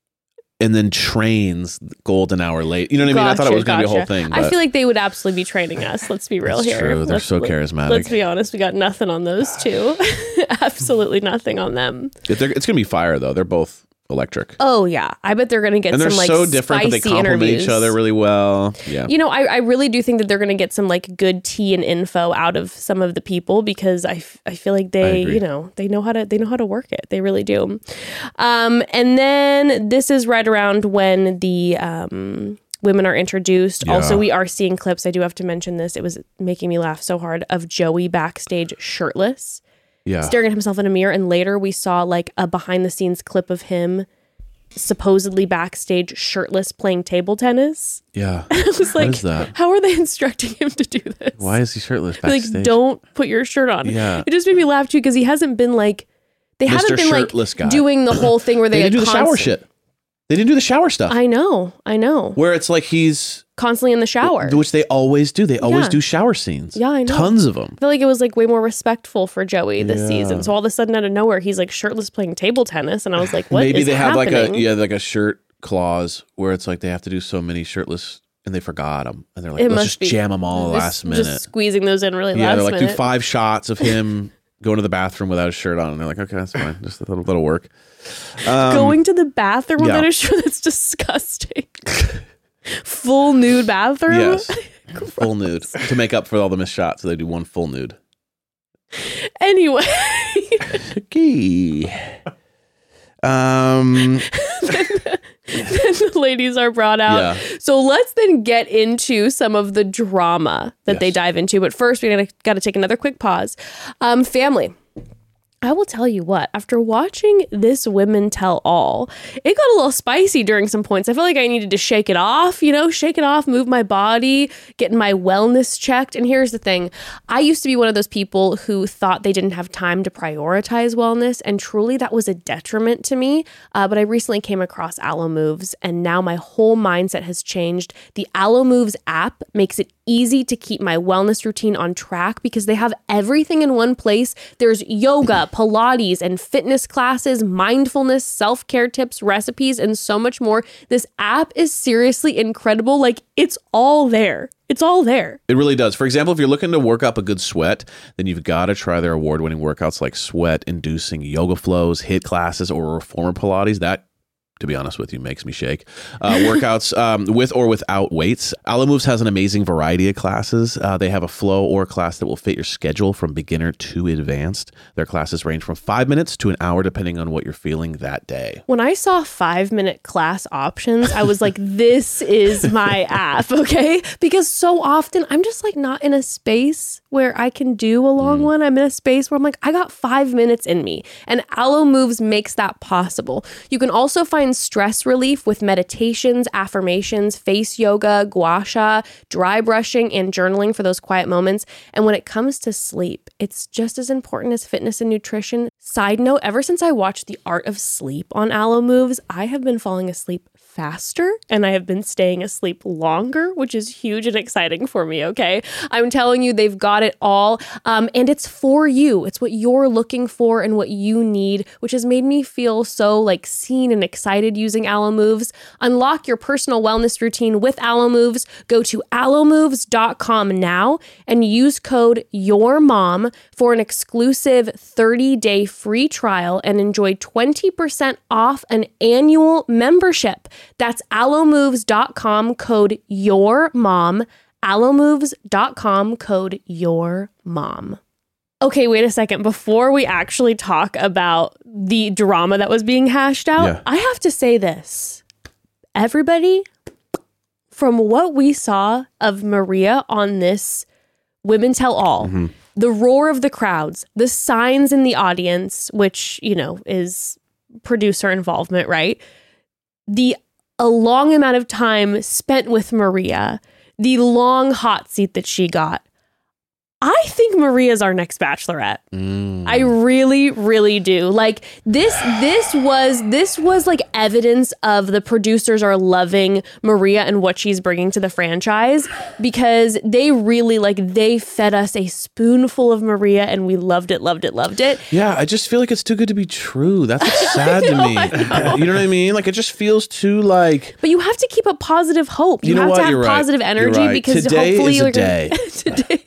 and then trains Golden Hour late. You know what I mean? I thought it was going to be a whole Gotcha. thing. I but- feel like they would absolutely be training us. Let's be real That's here. true. They're Let's- so let- charismatic. Let's be honest. We got nothing on those two. Absolutely nothing on them. If they're- it's going to be fire though. They're both electric, Oh yeah, I bet they're gonna get and they're some like so different, but they spicy complement interviews. each other really well. Yeah. You know, I, I really do think that they're gonna get some like good tea and info out of some of the people because I, f- I feel like they agree. you know they know how to they know how to work it. They really do. Um, and then this is right around when the um. women are introduced. Yeah. Also, we are seeing clips. I do have to mention this. It was making me laugh so hard of Joey backstage shirtless, Yeah. staring at himself in a mirror. And later we saw like a behind the scenes clip of him supposedly backstage shirtless playing table tennis. Yeah. I was like, What is that? how are they instructing him to do this? Why is he shirtless Like, backstage? don't put your shirt on. Yeah. It just made me laugh too because he hasn't been like, they Mister haven't been like Shirtless guy. doing the whole thing where They they, didn't do like, the shower const- shit. They didn't do the shower stuff. I know, I know. where it's like he's Constantly in the shower. which they always do. They always Yeah. do shower scenes. Yeah, I know. Tons of them. I feel like it was like way more respectful for Joey this Yeah. season. So all of a sudden, out of nowhere, he's like shirtless playing table tennis, and I was like, "What Maybe is they have happening?" like a yeah like a shirt clause where it's like they have to do so many shirtless and they forgot them and they're like, It let's must just be jam them all Just- last minute. Just squeezing those in really Yeah, last they're like minute. do five shots of him going to the bathroom without a shirt on, and they're like, okay, that's fine, just a little, little work. Um, Going to the bathroom yeah. without a shirt, that's disgusting. Full nude bathroom? yes, full nude to make up for all the missed shots. So they do one full nude. Anyway, Okay. Um. the ladies are brought out. Yeah. So let's then get into some of the drama that they Yes. dive into. But first, we're gonna got to take another quick pause. Um, family. I will tell you what, after watching this Women Tell All, it got a little spicy during some points. I felt like I needed to shake it off, you know, shake it off, move my body, getting my wellness checked. And here's the thing. I used to be one of those people who thought they didn't have time to prioritize wellness. And truly that was a detriment to me. Uh, but I recently came across Alo Moves and now my whole mindset has changed. The Alo Moves app makes it easy to keep my wellness routine on track because they have everything in one place. There's yoga, Pilates, and fitness classes, mindfulness, self-care tips, recipes, and so much more. This app is seriously incredible. Like, it's all there. It's all there. It really does. For example, if you're looking to work up a good sweat, then you've got to try their award-winning workouts like sweat-inducing yoga flows, HIIT classes, or reformer Pilates. That, to be honest with you, makes me shake. Uh, workouts um, with or without weights. Alo Moves has an amazing variety of classes. Uh, they have a flow or class that will fit your schedule from beginner to advanced. Their classes range from five minutes to an hour, depending on what you're feeling that day. When I saw five minute class options, I was like, this is my app, okay? Because so often I'm just like not in a space where I can do a long one. I'm in a space where I'm like, I got five minutes in me. And Alo Moves makes that possible. You can also find stress relief with meditations, affirmations, face yoga, gua sha, dry brushing, and journaling for those quiet moments. And when it comes to sleep, it's just as important as fitness and nutrition. Side note, ever since I watched The Art of Sleep on Alo Moves, I have been falling asleep faster and I have been staying asleep longer, which is huge and exciting for me, okay? I'm telling you, they've got it all. Um, and it's for you. It's what you're looking for and what you need, which has made me feel so like seen and excited using Alo Moves. Unlock your personal wellness routine with Alo Moves. Go to alo moves dot com now and use code YOURMOM for an exclusive thirty day free trial and enjoy twenty percent off an annual membership. That's alo moves dot com, code YOURMOM, alo moves dot com, code YOURMOM. Okay, wait a second. Before we actually talk about the drama that was being hashed out, Yeah. I have to say this. Everybody, from what we saw of Maria on this Women Tell All, Mm-hmm. the roar of the crowds, the signs in the audience, which, you know, is producer involvement, right? The a long amount of time spent with Maria, the long hot seat that she got. I think Maria's our next Bachelorette. Mm. I really, really do. Like this, this was this was like evidence of the producers are loving Maria and what she's bringing to the franchise, because they really like they fed us a spoonful of Maria and we loved it, loved it, loved it. Yeah, I just feel like it's too good to be true. That's what's sad to me. You know what I mean? Like it just feels too like. But you have to keep a positive hope. You, You know have what? to have You're right. positive You're energy right. because Today hopefully is a you're gonna- day. today.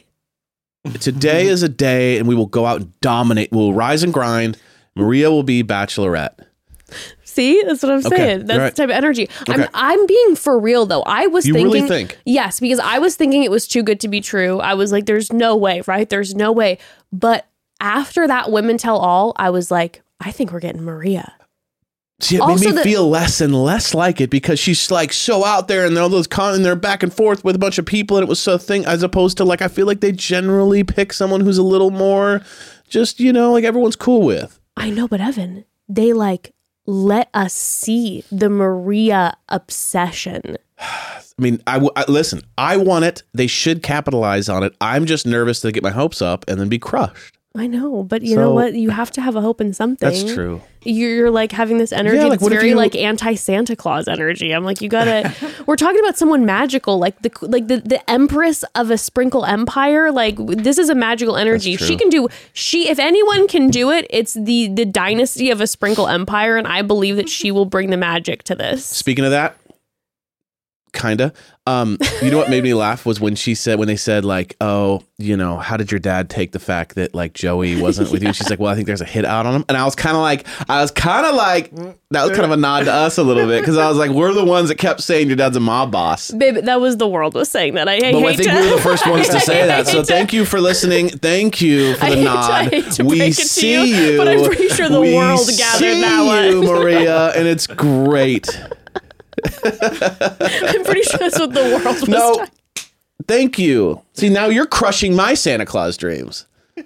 Today is a day, and we will go out and dominate. We'll rise and grind. Maria will be Bachelorette. See, that's what I'm Okay, saying. That's right. the type of energy. Okay. I'm I'm being for real though. I was You thinking really think? Yes, because I was thinking it was too good to be true. I was like, there's no way, right? There's no way. But after that Women Tell All, I was like, I think we're getting Maria. See, it Also made me the- feel less and less like it because she's like so out there and all those con and they're back and forth with a bunch of people and it was so thing as opposed to like I feel like they generally pick someone who's a little more just, you know, like everyone's cool with. I know, but Evan, they like let us see the Maria obsession. I mean, I, w- I listen, I want it. They should capitalize on it. I'm just nervous to get my hopes up and then be crushed. I know, but you So- know what? You have to have a hope in something. That's true. You're, you're like having this energy Yeah, like, that's what if very you- like anti-Santa Claus energy. I'm like, you gotta. We're talking about someone magical, like the like the, the Empress of a Sprinkle Empire. Like this is a magical energy. That's She true. can do. She, if anyone can do it, it's the the dynasty of a Sprinkle Empire, and I believe that she will bring the magic to this. Speaking of that, kinda. Um, you know what made me laugh was when she said when they said like, oh, you know, how did your dad take the fact that like Joey wasn't with you? She's like, well, I think there's a hit out on him, and I was kind of like, I was kind of like, that was kind of a nod to us a little bit because I was like, we're the ones that kept saying your dad's a mob boss. Babe, that was the world was saying that. I, I But hate I think to, we were the first ones to say I that. So hate to- thank you for listening. Thank you for I the hate to- I nod. hate to we break it to see you, you, but I'm pretty sure the We world gathered see that you, one. Maria, and it's great. I'm pretty sure that's what the world was. No, talking- thank you. See, now you're crushing my Santa Claus dreams.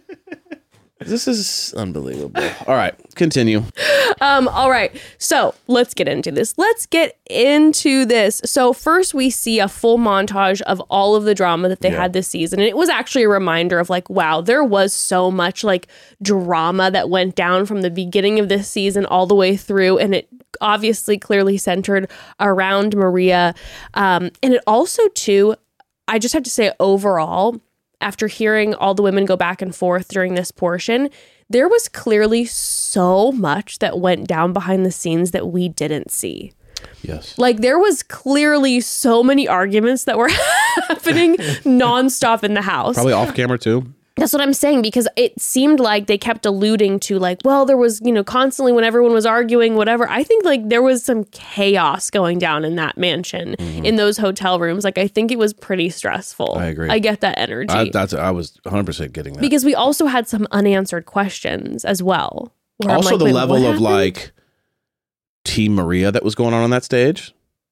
This is unbelievable. All right, continue. Um, all right. So let's get into this. Let's get into this. So first we see a full montage of all of the drama that they Yeah. had this season. And it was actually a reminder of like, wow, there was so much like drama that went down from the beginning of this season all the way through. And it obviously clearly centered around Maria. Um, and it also too, I just have to say overall, after hearing all the women go back and forth during this portion, there was clearly so much that went down behind the scenes that we didn't see. Yes. Like there was clearly so many arguments that were happening nonstop in the house. Probably off camera too. That's what I'm saying, because it seemed like they kept alluding to like, well, there was, you know, constantly when everyone was arguing, whatever. I think like there was some chaos going down in that mansion, in those hotel rooms. Like, I think it was pretty stressful. I agree. I get that energy. I, that's I was one hundred percent getting that. Because we also had some unanswered questions as well. where I'm Also, like, the wait, level what of happened? like Team Maria that was going on on that stage.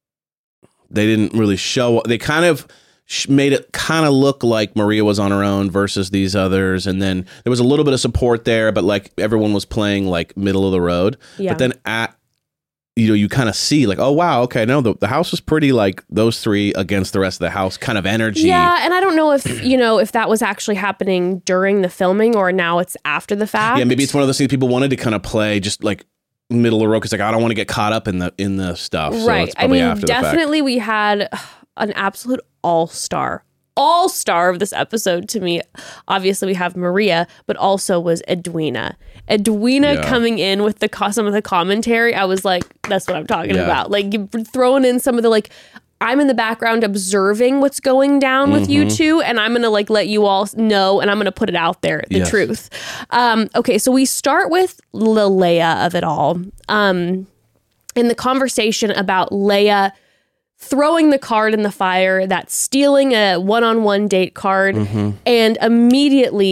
They didn't really show. They kind of sh- made it kind of look like Maria was on her own versus these others, and then there was a little bit of support there, but like everyone was playing like middle of the road. Yeah. But then at you know, you kind of see like, oh wow, okay, no, the, the house was pretty like those three against the rest of the house kind of energy. Yeah, and I don't know if, you know, if that was actually happening during the filming or now it's after the fact. Yeah, maybe it's one of those things people wanted to kind of play just like middle of the road because like I don't want to get caught up in the in the stuff. So Right. it's I probably mean, after the fact. definitely we had an absolute all-star. All-star of this episode to me. Obviously, we have Maria, but also was Edwina. Edwina Yeah. coming in with the co- some of the commentary. I was like, that's what I'm talking Yeah. about. Like you throwing in some of the like, I'm in the background observing what's going down with you Mm-hmm. two, and I'm gonna like let you all know, and I'm gonna put it out there, the Yes. truth. Um, okay, so we start with Leia of it all. Um, in the conversation about Leia throwing the card in the fire, that stealing a one-on-one date card, Mm-hmm. and immediately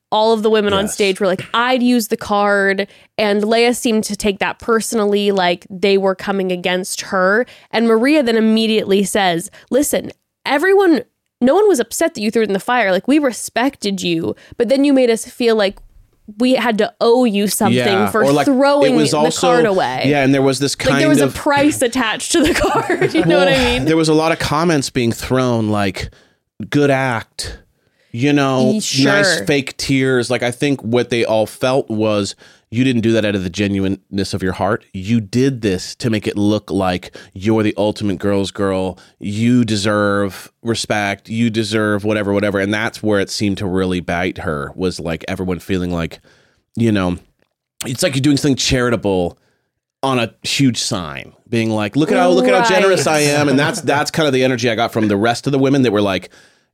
all of the women on Yes. stage were like, I'd use the card. And Leia seemed to take that personally, like they were coming against her. And Maria then immediately says, listen, everyone, no one was upset that you threw it in the fire. Like, we respected you, but then you made us feel like we had to owe you something Yeah, for or like, throwing it was the also- card away. Yeah, and there was this kind Like there was of a price attached to the card. You know what I mean? There was a lot of comments being thrown like, good act, you know, Sure. nice fake tears. Like, I think what they all felt was, you didn't do that out of the genuineness of your heart. You did this to make it look like you're the ultimate girl's girl. You deserve respect. You deserve whatever, whatever. And that's where it seemed to really bite her, was like everyone feeling like, you know, it's like you're doing something charitable on a huge sign, being like, look at how look at how Right. generous I am. And that's that's kind of the energy I got from the rest of the women that were like,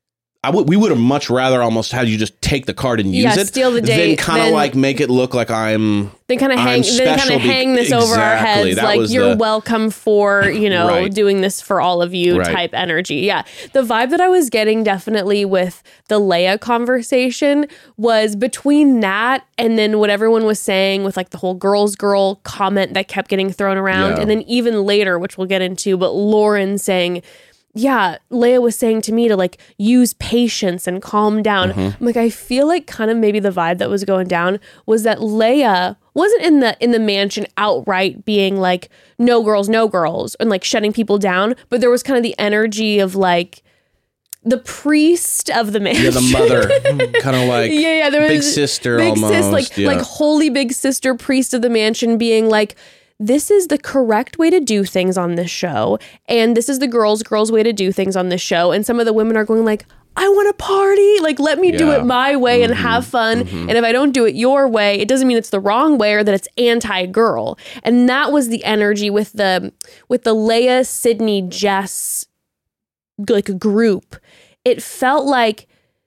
I would we would have much rather almost had you just take the card and use Yeah, it, steal the than date, kind of then- like make it look like I'm They kind of I'm hang, they kind special of be- hang this over our Exactly, heads, that like was you're the- welcome for, you know, Right. doing this for all of you Right. type energy. Yeah, the vibe that I was getting definitely with the Leia conversation was between that and then what everyone was saying with like the whole girls girl comment that kept getting thrown around, Yeah. and then even later, which we'll get into, but Lauren saying, yeah, Leia was saying to me to like use patience and calm down. Mm-hmm. I'm like, I feel like kind of maybe the vibe that was going down was that Leia wasn't in the in the mansion outright being like, no girls, no girls, and like shutting people down, but there was kind of the energy of like the priest of the mansion. yeah, the mother, kind of like yeah, yeah, there was big sister big almost, sis, like yeah. like holy big sister priest of the mansion being like, this is the correct way to do things on this show, and this is the girls girls way to do things on this show. And some of the women are going like, I want to party, like let me do Yeah. it my way and Mm-hmm. have fun. And if I don't do it your way, it doesn't mean it's the wrong way or that it's anti-girl. And that was the energy with the with the Leia, Sydney, Jess like group. It felt like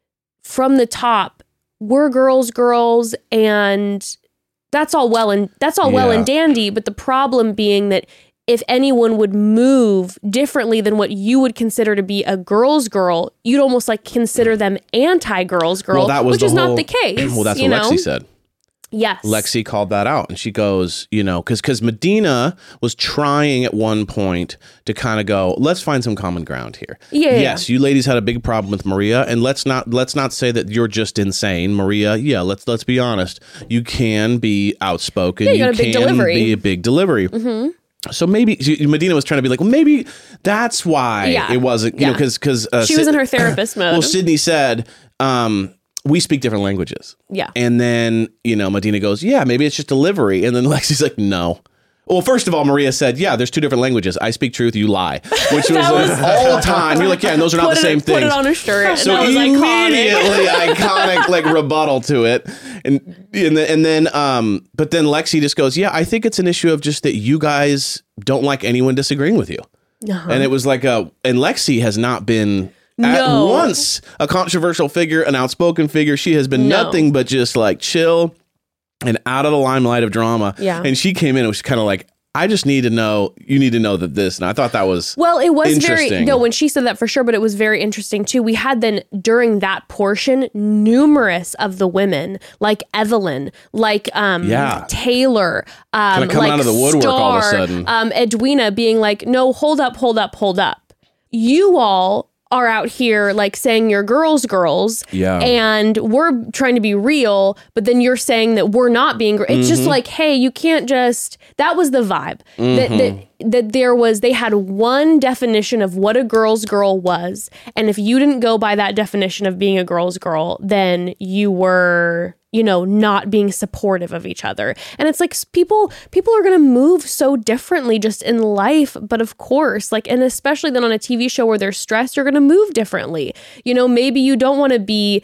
from the top, we're girls girls, and that's all well and that's all well Yeah. and dandy, but the problem being that if anyone would move differently than what you would consider to be a girl's girl, you'd almost like consider them anti-girls girl, well, that was which the is whole- not the case. Well, that's you what know? Lexi said. Yes. Lexi called that out, and she goes, you know, because because Medina was trying at one point to kind of go, let's find some common ground here. Yeah, yeah, Yes, you ladies had a big problem with Maria, and let's not let's not say that you're just insane, Maria. Yeah, let's let's be honest. You can be outspoken. Yeah, you got a big can delivery. be a big delivery. Mm-hmm. So maybe she- Medina was trying to be like, well, maybe that's why Yeah. it wasn't, you know, Yeah. because because uh, She was in her therapist mode. Well, Sydney said, um, we speak different languages. Yeah. And then, you know, Medina goes, yeah, maybe it's just delivery. And then Lexi's like, no. Well, first of all, Maria said, yeah, there's two different languages. I speak truth, you lie. Which was, That like, was- all the time. You're like, yeah, and those are not Put the it- same put it things. on a shirt, and So that was iconic. immediately iconic, like rebuttal to it. And and then, and then um, but then Lexi just goes, yeah, I think it's an issue of just that you guys don't like anyone disagreeing with you. Uh-huh. And it was like a, and Lexi has not been at No. once a controversial figure, an outspoken figure. She has been No. nothing but just like chill and out of the limelight of drama. Yeah. And she came in and was kind of like, I just need to know, you need to know that this. And I thought that was Well, it was very, interesting. no, when she said that for sure, but it was very interesting too. We had then during that portion, numerous of the women, like Evelyn, like um, Yeah. Taylor, um, Kinda coming like out of the woodwork all of a Star, sudden. um, Edwina being like, no, hold up, hold up, hold up. You all are out here like saying you're girls, girls. Yeah. And we're trying to be real, but then you're saying that we're not being, gr- it's Mm-hmm. just like, hey, you can't just, that was the vibe. That, that, that there was, they had one definition of what a girl's girl was. And if you didn't go by that definition of being a girl's girl, then you were, you know, not being supportive of each other. And it's like s- people people are going to move so differently just in life, but of course, like, and especially then on a T V show where they're stressed, you're going to move differently. You know, maybe you don't want to be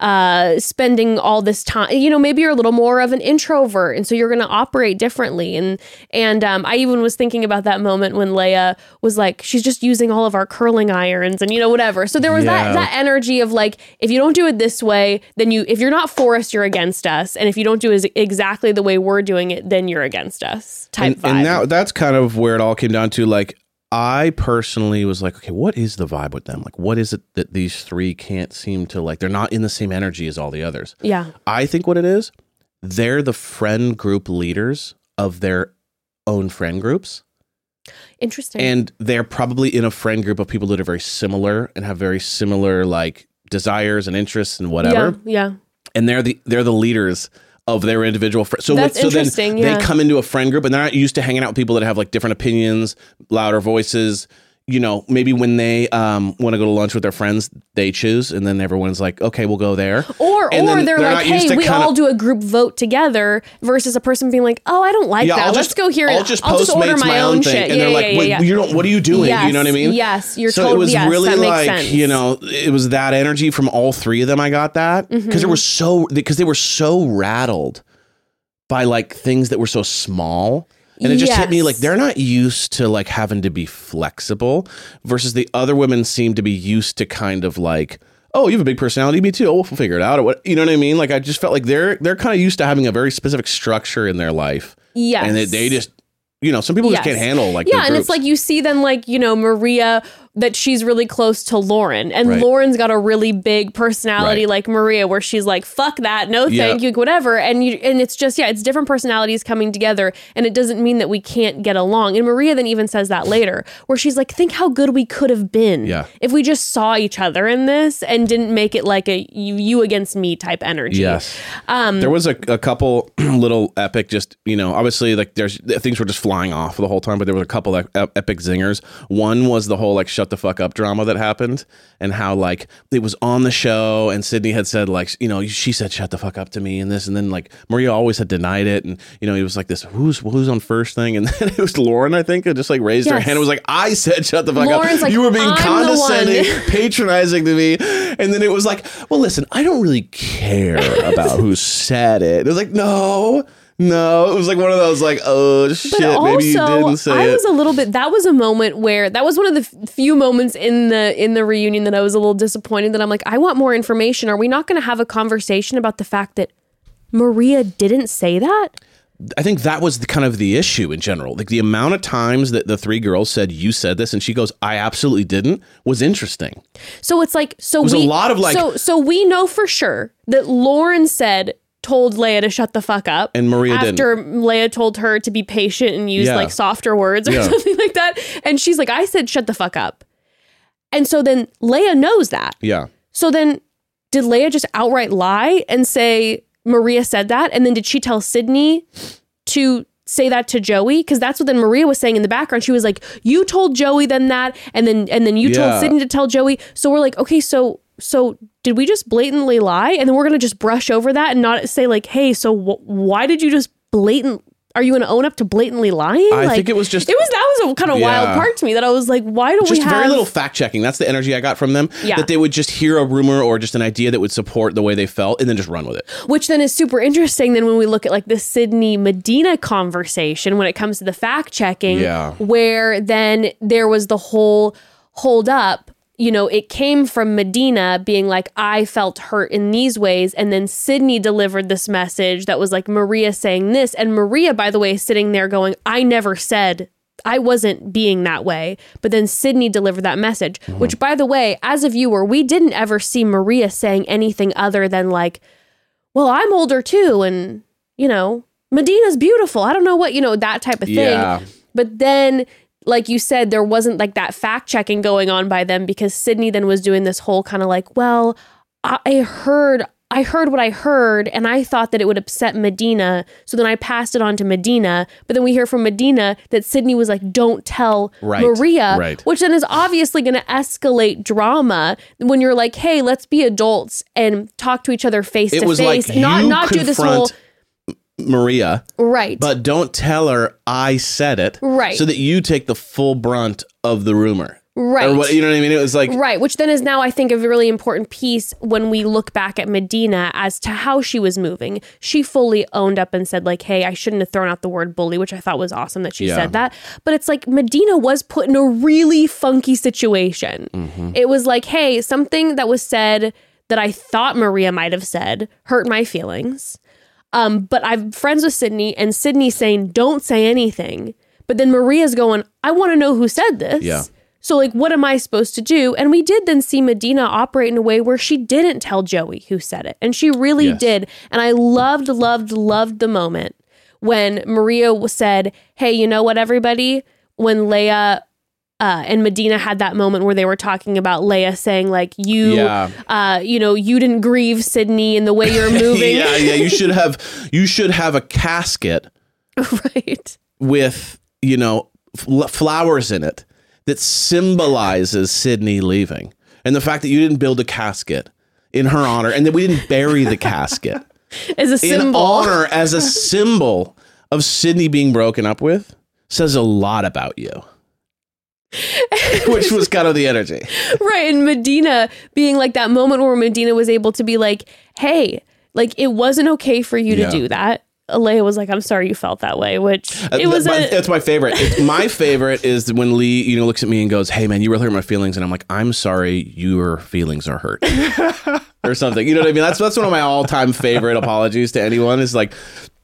uh spending all this time, you know, maybe you're a little more of an introvert, and so you're going to operate differently. And and um I even was thinking about that moment when Leia was like, she's just using all of our curling irons and, you know, whatever. So there was Yeah. that that energy of like, if you don't do it this way, then you, if you're not for us, you're against us. And if you don't do it exactly the way we're doing it, then you're against us type and, vibe. and now that's kind of where it all came down to. Like, I personally was like, okay, what is the vibe with them? Like, what is it that these three can't seem to like? They're not in the same energy as all the others. Yeah. I think what it is, they're the friend group leaders of their own friend groups. Interesting. And they're probably in a friend group of people that are very similar and have very similar like desires and interests and whatever. Yeah. Yeah. And they're the they're the leaders of their individual friends. So, That's so then interesting, yeah. they come into a friend group and they're not used to hanging out with people that have like different opinions, louder voices. You know, maybe when they um, want to go to lunch with their friends, they choose, and then everyone's like, "Okay, we'll go there." Or, And or then they're, they're like, not used "Hey, to we kinda- all do a group vote together," versus a person being like, "Oh, I don't like Yeah, that. I'll Let's just go here. I'll and just I'll just order Postmates my own thing, shit." and yeah, they're yeah, like, yeah, "Wait, yeah. you don't. What are you doing?" Yes, You know what I mean? Yes, you're so totally. it was yes, really that makes like sense. you know, it was that energy from all three of them. I got that because Mm-hmm. they were so because they were so rattled by like things that were so small. And it just hit me Yes. like they're not used to like having to be flexible versus the other women seem to be used to kind of like, oh, you have a big personality, me too. Oh, we'll figure it out. Or what, you know what I mean? Like I just felt like they're they're kind of used to having a very specific structure in their life. Yes. And they, they just, you know, some people just Yes. can't handle like yeah, their and it's groups. like you see then like you know Maria, that she's really close to Lauren, and Right. Lauren's got a really big personality Right. like Maria, where she's like, fuck that, no Yeah. thank you, whatever. And you and it's just yeah, it's different personalities coming together, and it doesn't mean that we can't get along. And Maria then even says that later, where she's like, think how good we could have been Yeah. if we just saw each other in this and didn't make it like a you, you against me type energy. Yes. Um, there was a, a couple little epic, just, you know, obviously like there's things were just flying off the whole time, but there was a couple like ep- epic zingers. One was the whole like shut the fuck up drama that happened and how like it was on the show and Sydney had said like, you know, she said shut the fuck up to me and this, and then like Maria always had denied it. And, you know, it was like this, who's who's on first thing? And then it was Lauren, I think, who just like raised her Yes. hand and was like, I said shut the fuck Lauren's up. like, you were being "I'm the condescending, one." patronizing to me. And then it was like, well, listen, I don't really care about who said it. It was like, no, no. It was like one of those like, oh shit, But also, maybe you didn't say I it. was a little bit. That was a moment where that was one of the f- few moments in the in the reunion that I was a little disappointed. That I'm like, I want more information. Are we not going to have a conversation about the fact that Maria didn't say that? I think that was the kind of the issue in general. Like the amount of times that the three girls said, you said this, and she goes, I absolutely didn't, was interesting. So it's like, so was a we lot of, like- so so we know for sure that Lauren said. Told Leia to shut the fuck up. And Maria after Leia told her to be patient and use Yeah. like softer words or Yeah. something like that. And she's like, I said shut the fuck up. And so then Leia knows that. Yeah. So then did Leia just outright lie and say Maria said that? And then did she tell Sydney to say that to Joey? Because that's what then Maria was saying in the background. She was like, you told Joey then that, and then and then you Yeah. told Sydney to tell Joey. So we're like, okay, so so did we just blatantly lie? And then we're gonna just brush over that and not say like, hey, so wh- why did you just blatant? Are you gonna own up to blatantly lying? I like, think it was just- it was that was a kind of wild Yeah. part to me that I was like, why don't we Just have very little fact checking. That's the energy I got from them. Yeah. That they would just hear a rumor or just an idea that would support the way they felt and then just run with it. Which then is super interesting then when we look at like the Sydney Medina conversation when it comes to the fact checking, Yeah. where then there was the whole hold up, you know, it came from Medina being like, I felt hurt in these ways. And then Sydney delivered this message that was like Maria saying this. And Maria, by the way, sitting there going, I never said I wasn't being that way. But then Sydney delivered that message, Mm-hmm. which, by the way, as a viewer, we didn't ever see Maria saying anything other than like, well, I'm older too. And, you know, Medina's beautiful. I don't know what, you know, that type of thing. Yeah. But then, like you said, there wasn't like that fact checking going on by them because Sydney then was doing this whole kind of like, well, I heard, I heard what I heard and I thought that it would upset Medina. So then I passed it on to Medina. But then we hear from Medina that Sydney was like, don't tell Right, Maria, right. which then is obviously going to escalate drama when you're like, hey, let's be adults and talk to each other face It to was face. like, Not, you not do this whole, confront Maria, right. but don't tell her I said it. Right. So that you take the full brunt of the rumor. Right. Or what, you know what I mean? It was like, Right, which then is now, I think, a really important piece when we look back at Medina as to how she was moving. She fully owned up and said, like, hey, I shouldn't have thrown out the word bully, which I thought was awesome that she Yeah. said that. But it's like Medina was put in a really funky situation. Mm-hmm. It was like, hey, something that was said that I thought Maria might have said hurt my feelings. Um, but I'm friends with Sydney, and Sydney saying, don't say anything. But then Maria's going, I want to know who said this. Yeah. So like, what am I supposed to do? And we did then see Medina operate in a way where she didn't tell Joey who said it. And she really Yes. did. And I loved, loved, loved the moment when Maria w- said, hey, you know what, everybody? When Leia uh, and Medina had that moment where they were talking about Leia saying like, you, Yeah. uh, you know, you didn't grieve Sydney in the way you're moving. yeah, yeah. You should have you should have a casket Right. with, you know, fl- flowers in it that symbolizes Sydney leaving. And the fact that you didn't build a casket in her honor and that we didn't bury the casket As a in symbol. honor as a symbol of Sydney being broken up with says a lot about you. Which was kind of the energy. Right. And Medina being like that moment where Medina was able to be like, hey, like it wasn't okay for you Yeah. to do that. Leia was like, I'm sorry you felt that way, which it Uh, was my- a, that's my favorite. It's, my favorite is when Lee, you know, looks at me and goes, "Hey, man, you really hurt my feelings," and I'm like, "I'm sorry, your feelings are hurt," or something. You know what I mean? That's that's one of my all time favorite apologies to anyone. Is like,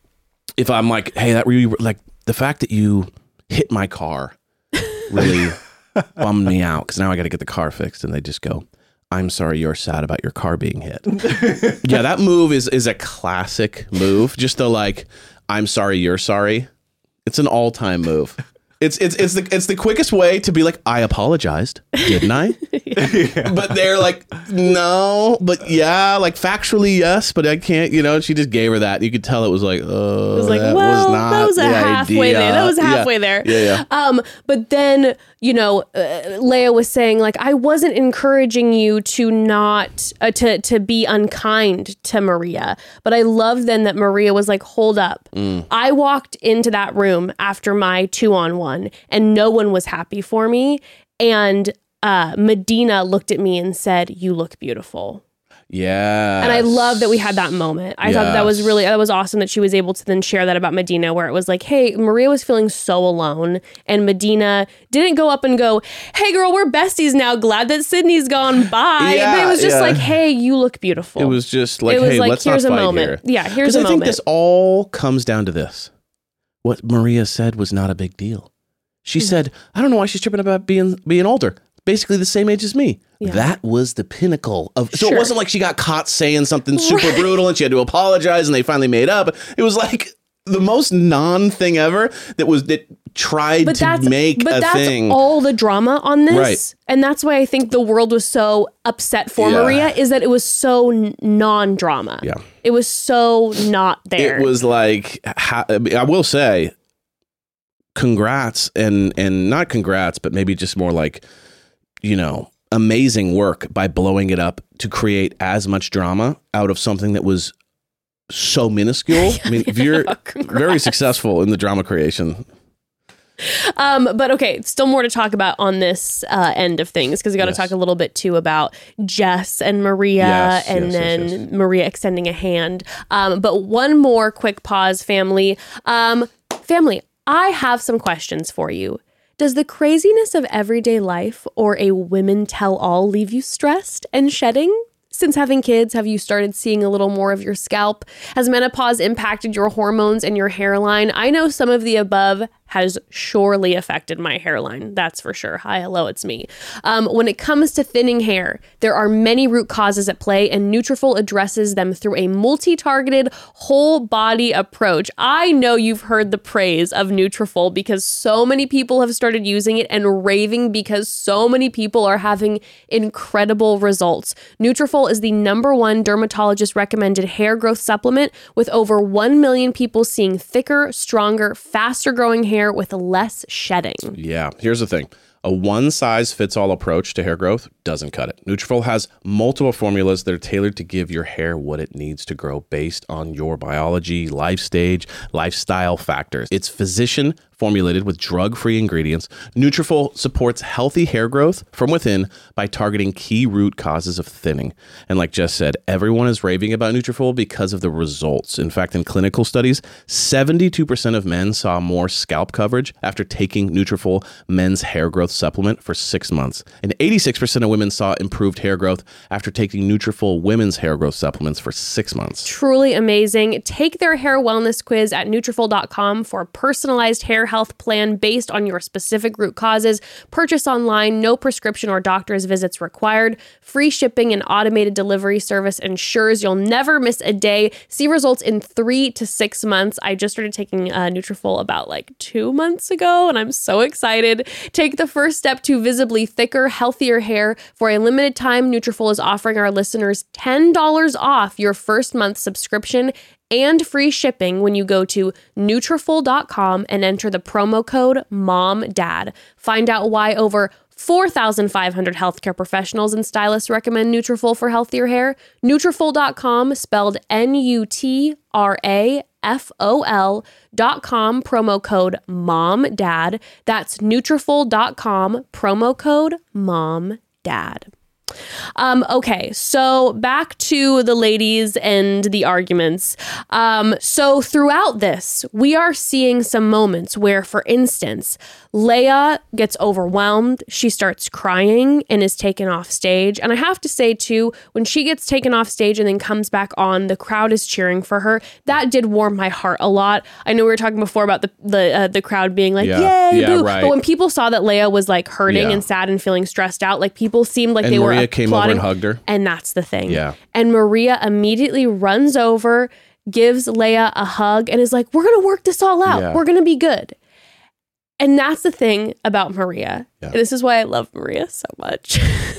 if I'm like, "Hey, that really like the fact that you hit my car really bummed me out because now I got to get the car fixed," and they just go, "I'm sorry you're sad about your car being hit." Yeah, that move is is a classic move. Just the like, "I'm sorry you're sorry." It's an all-time move. It's it's it's the it's the quickest way to be like, "I apologized, didn't I?" But they're like, "No, but yeah, like factually yes, but I can't." You know, she just gave her that. You could tell it was like, "Oh, it was like, that well, was not that was a the halfway idea." there. That was Yeah. halfway there. Yeah, yeah. Um, but then, you know, uh, Leia was saying like, I wasn't encouraging you to not uh, to to be unkind to Maria, but I love then that Maria was like, hold up. Mm. I walked into that room after my two on one, and no one was happy for me. And uh, Medina looked at me and said, "You look beautiful." Yeah. And I love that we had that moment. I thought that was Yes. really, that was awesome that she was able to then share that about Medina, where it was like, hey, Maria was feeling so alone. And Medina didn't go up and go, hey, girl, we're besties now. Glad that Sydney's gone. Bye. Yeah, but it was just yeah. like, hey, you look beautiful. It was just like, It was "Hey, like, let's here's not a fight moment. here." Yeah, here's 'Cause a I moment. think this all comes down to this. What Maria said was not a big deal. She Hmm. said, "I don't know why she's tripping about being being older. Basically the same age as me." Yeah. That was the pinnacle of. So Sure. it wasn't like she got caught saying something super brutal and she had to apologize and they finally made up. It was like the most non thing ever that was that tried but to that's make but a that's thing. all the drama on this, Right. and that's why I think the world was so upset for Yeah. Maria, is that it was so n- non-drama. Yeah. It was so not there. It was like, ha- I will say, congrats and and not congrats, but maybe just more like, you know, amazing work by blowing it up to create as much drama out of something that was so minuscule. I mean, if you're Congrats. very successful in the drama creation. Um, but okay, still more to talk about on this uh, end of things, because we got to Yes. talk a little bit too about Jess and Maria, Yes, and yes, then yes, yes. Maria extending a hand. Um, but one more quick pause, family. Um, family, I have some questions for you. Does the craziness of everyday life or a women tell all leave you stressed and shedding? Since having kids, have you started seeing a little more of your scalp? Has menopause impacted your hormones and your hairline? I know some of the above has surely affected my hairline. That's for sure. Hi, hello, it's me. Um, when it comes to thinning hair, there are many root causes at play, and Nutrafol addresses them through a multi-targeted, whole-body approach. I know you've heard the praise of Nutrafol because so many people have started using it and raving because so many people are having incredible results. Nutrafol is the number one dermatologist-recommended hair growth supplement, with over one million people seeing thicker, stronger, faster-growing hair with less shedding. Yeah, here's the thing. A one-size-fits-all approach to hair growth doesn't cut it. Nutrafol has multiple formulas that are tailored to give your hair what it needs to grow based on your biology, life stage, lifestyle factors. It's physician formulated with drug-free ingredients. Nutrafol supports healthy hair growth from within by targeting key root causes of thinning. And like Jess said, everyone is raving about Nutrafol because of the results. In fact, in clinical studies, seventy-two percent of men saw more scalp coverage after taking Nutrafol men's hair growth growth supplement for six months. And eighty-six percent of women saw improved hair growth after taking Nutrafol women's hair growth supplements for six months. Truly amazing. Take their hair wellness quiz at Nutrafol dot com for a personalized hair health plan based on your specific root causes. Purchase online, no prescription or doctor's visits required. Free shipping and automated delivery service ensures you'll never miss a day. See results in three to six months. I just started taking uh, Nutrafol about like two months ago, and I'm so excited. Take the first step to visibly thicker, healthier hair. For a limited time, Nutrafol is offering our listeners ten dollars off your first month subscription and free shipping when you go to Nutrafol dot com and enter the promo code MOMDAD. Find out why over four thousand five hundred healthcare professionals and stylists recommend Nutrafol for healthier hair. Nutrafol dot com, spelled N U T R A F O L dot com, promo code MOMDAD. That's Nutrafol dot com, promo code MOMDAD. Um, okay, so back to the ladies and the arguments. Um, so throughout this, we are seeing some moments where, for instance, Leia gets overwhelmed. She starts crying and is taken off stage. And I have to say, too, when she gets taken off stage and then comes back on, the crowd is cheering for her. That did warm my heart a lot. I know we were talking before about the the, uh, the crowd being like, Yeah. yay, Yeah, boo. right. But when people saw that Leia was like hurting Yeah. and sad and feeling stressed out, like people seemed like And they were Maria came over applauding. and hugged her. And that's the thing. Yeah. And Maria immediately runs over, gives Leia a hug, and is like, we're going to work this all out. Yeah. We're going to be good. And that's the thing about Maria. Yeah. And this is why I love Maria so much.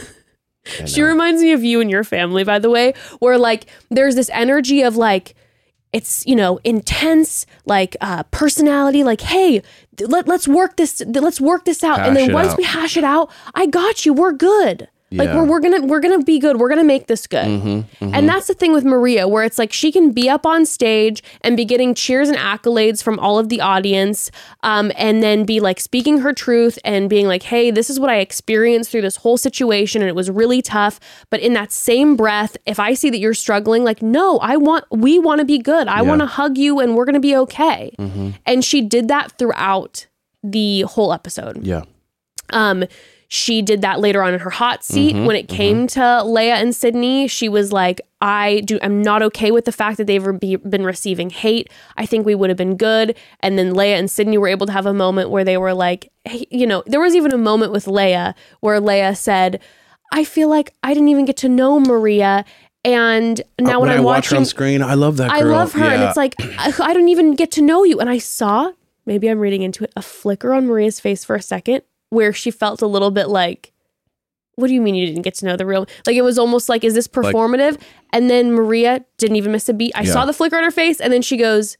I She know. reminds me of you and your family, by the way, where like there's this energy of like, it's, you know, intense, like uh, personality, like, hey, th- let, let's work this, th- let's work this out. and Hash then it once out. we hash it out, I got you. We're good. Like Yeah. we're, we're gonna we're gonna be good. We're gonna make this good. Mm-hmm, And that's the thing with Maria, where it's like she can be up on stage and be getting cheers and accolades from all of the audience, um, and then be like speaking her truth and being like, hey, this is what I experienced through this whole situation, and it was really tough. But in that same breath, if I see that you're struggling, like, no, I want we want to be good. I Yeah. want to hug you, and we're gonna be okay. Mm-hmm. And she did that throughout the whole episode. Yeah. Um, she did that later on in her hot seat Mm-hmm, when it came to Leia and Sydney. She was like, I do, I'm not okay with the fact that they've re- been receiving hate. I think we would have been good. And then Leia and Sydney were able to have a moment where they were like, hey, you know, there was even a moment with Leia where Leia said, I feel like I didn't even get to know Maria. And now Uh, when, when I'm I watch watching, her on screen, I love that girl. I love her. And Yeah. it's like, I, I don't even get to know you. And I saw, maybe I'm reading into it, a flicker on Maria's face for a second where she felt a little bit like, what do you mean you didn't get to know the real? Like, it was almost like, is this performative? And then Maria didn't even miss a beat. I Yeah. saw the flicker on her face, and then she goes,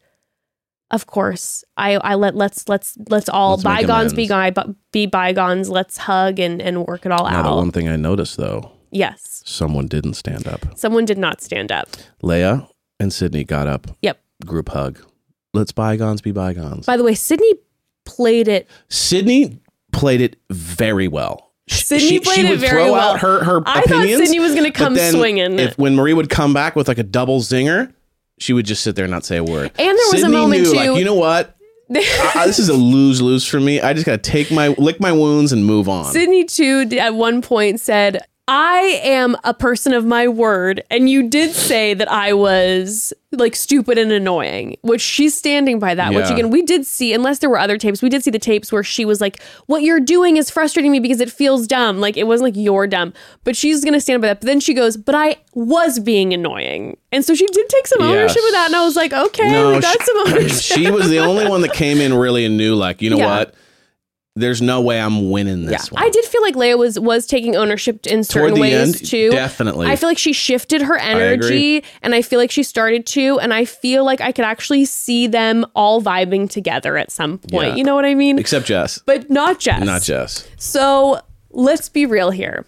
of course, I, I let, let's, let's, let's all Let's make bygones be, amends. guy, be bygones. Let's hug and, and work it all Now, the out. one thing I noticed, though, Yes. someone didn't stand up. Someone did not stand up. Leia and Sydney got up. Yep. Group hug. Let's bygones be bygones. By the way, Sydney played it. Sydney played it very well. Sh- Sydney she, played she it would very throw well. out her, her I thought opinions. Sydney was gonna but come then swinging. If, when Maria would come back with like a double zinger, she would just sit there and not say a word. And there was a Sydney moment, knew, too- like, you know what? I, this is a lose-lose for me. I just got to take my, lick my wounds and move on. Sydney, too, d- at one point said, I am a person of my word. And you did say that I was like stupid and annoying, which she's standing by that, which Yeah. again, we did see, unless there were other tapes, we did see the tapes where she was like, what you're doing is frustrating me because it feels dumb. Like, it wasn't like you're dumb, but she's going to stand by that. But then she goes, but I was being annoying. And so she did take some ownership Yes. of that. And I was like, okay, No, we got she- some ownership. She was the only one that came in really and knew, like, you know Yeah. what? There's no way I'm winning Yeah, this one. I did feel like Leia was was taking ownership in certain Toward the ways end, too. definitely. I feel like she shifted her energy, and I feel like she started to, and I feel like I could actually see them all vibing together at some point. Yeah. You know what I mean? Except Jess. But not Jess. Not Jess. So let's be real here.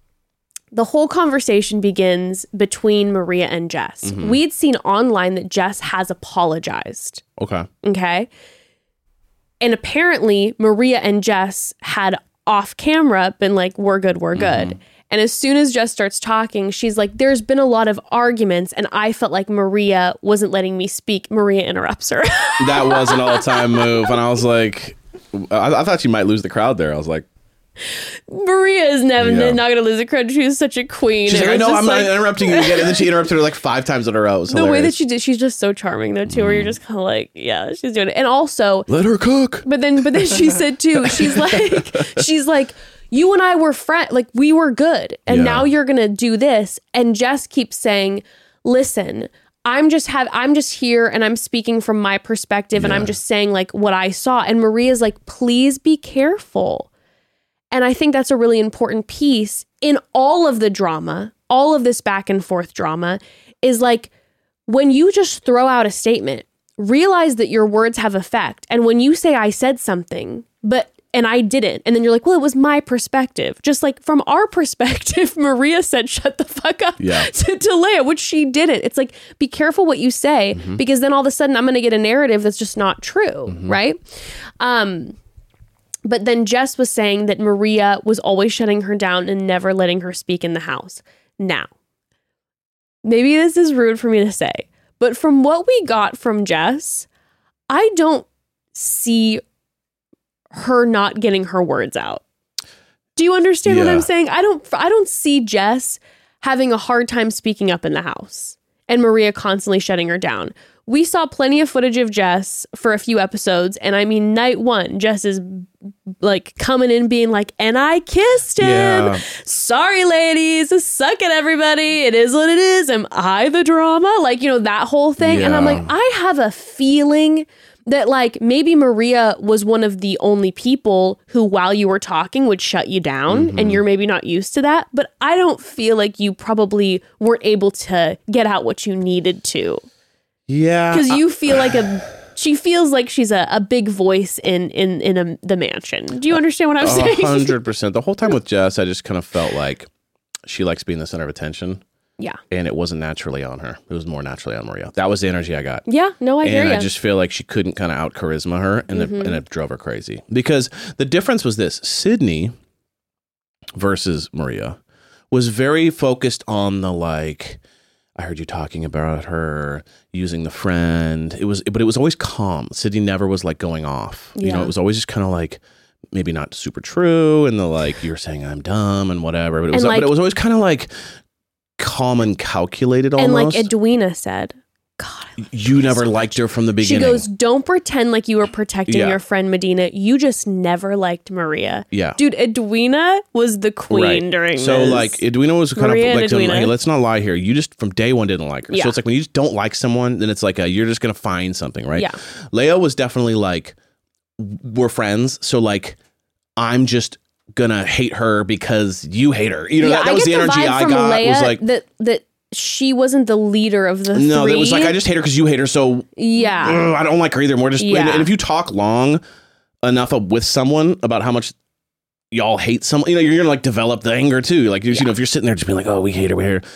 The whole conversation begins between Maria and Jess. Mm-hmm. We'd seen online that Jess has apologized. Okay. Okay. And apparently Maria and Jess had off camera been like, we're good, we're good. Mm-hmm. And as soon as Jess starts talking, she's like, there's been a lot of arguments and I felt like Maria wasn't letting me speak. Maria interrupts her. That was an all-time move. And I was like, I, I thought you might lose the crowd there. I was like, Maria is never Yeah. not going to lose a credit. She was such a queen. She's It like, I was know, just I'm like- not interrupting you again. And then she interrupted her like five times in a row. It was the way that hilarious. she did, she's just so charming though too. Where you're just kind of like, yeah, she's doing it. And also, Let her cook. but then, but then she said too, she's like, she's like, you and I were friends, like we were good, and Yeah. now you're gonna do this. And Jess keeps saying, listen, I'm just have I'm just here and I'm speaking from my perspective, and Yeah. I'm just saying like what I saw. And Maria's like, please be careful. And I think that's a really important piece in all of the drama, all of this back and forth drama, is like when you just throw out a statement, realize that your words have effect. And when you say I said something, but and I didn't, and then you're like, well, it was my perspective. Just like from our perspective, Maria said, shut the fuck up Yeah. to, to Leia, which she didn't. It's like, be careful what you say, Mm-hmm. because then all of a sudden I'm going to get a narrative that's just not true. Mm-hmm. Right. Um, But then Jess was saying that Maria was always shutting her down and never letting her speak in the house. Now, maybe this is rude for me to say, but from what we got from Jess, I don't see her not getting her words out. Do you understand what Yeah. I'm saying? I don't I don't see Jess having a hard time speaking up in the house and Maria constantly shutting her down. We saw plenty of footage of Jess for a few episodes, and I mean, night one, Jess is like coming in being like, and I kissed him. Yeah. Sorry, ladies, suck it, everybody. It is what it is. Am I the drama? Like, you know, that whole thing. And I'm Yeah. like, I have a feeling that like maybe Maria was one of the only people who, while you were talking, would shut you down, Mm-hmm. and you're maybe not used to that. But I don't feel like you probably weren't able to get out what you needed to. Yeah. Because you feel like a, she feels like she's a, a big voice in in in a, the mansion. Do you understand what I'm A saying? hundred percent. The whole time with Jess, I just kind of felt like she likes being the center of attention, Yeah, and it wasn't naturally on her. It was more naturally on Maria. That was the energy I got. yeah. No, I hear And you. I just feel like she couldn't kind of out charisma her, and, Mm-hmm. it, and it drove her crazy. Because the difference was this: Sydney versus Maria was very focused on the like. I heard you talking about her using the friend. It was, but it was always calm. Sydney never was like going off. You know, Yeah. it was always just kind of like maybe not super true, and the like you're saying I'm dumb and whatever. But it was, And, like- but it was always kind of like calm and calculated and like almost. Edwina said, God, I love you never liked her from the She beginning. goes, don't pretend like you were protecting Yeah. your friend Medina. You just never liked Maria. Yeah. Dude, Edwina was the queen Right. during so this. like Edwina was kind Maria of and like, saying, Edwina. like, let's not lie here. You just from day one didn't like her. Yeah. So it's like when you just don't like someone, then it's like a, you're just gonna find something, right? Yeah. Leia was definitely like, we're friends, so like I'm just gonna hate her because you hate her. You know, yeah, that, that I was get the energy vibe I from got. Leia Was like, that, that she wasn't the leader of the no, three. it was like I just hate her because you hate her. So Yeah. ugh, I don't like her either. And we're just Yeah. and, and if you talk long enough of, with someone about how much y'all hate someone, you know, you're gonna like develop the anger too. Like you know, if you're sitting there just being like, oh, we hate her, we hate her.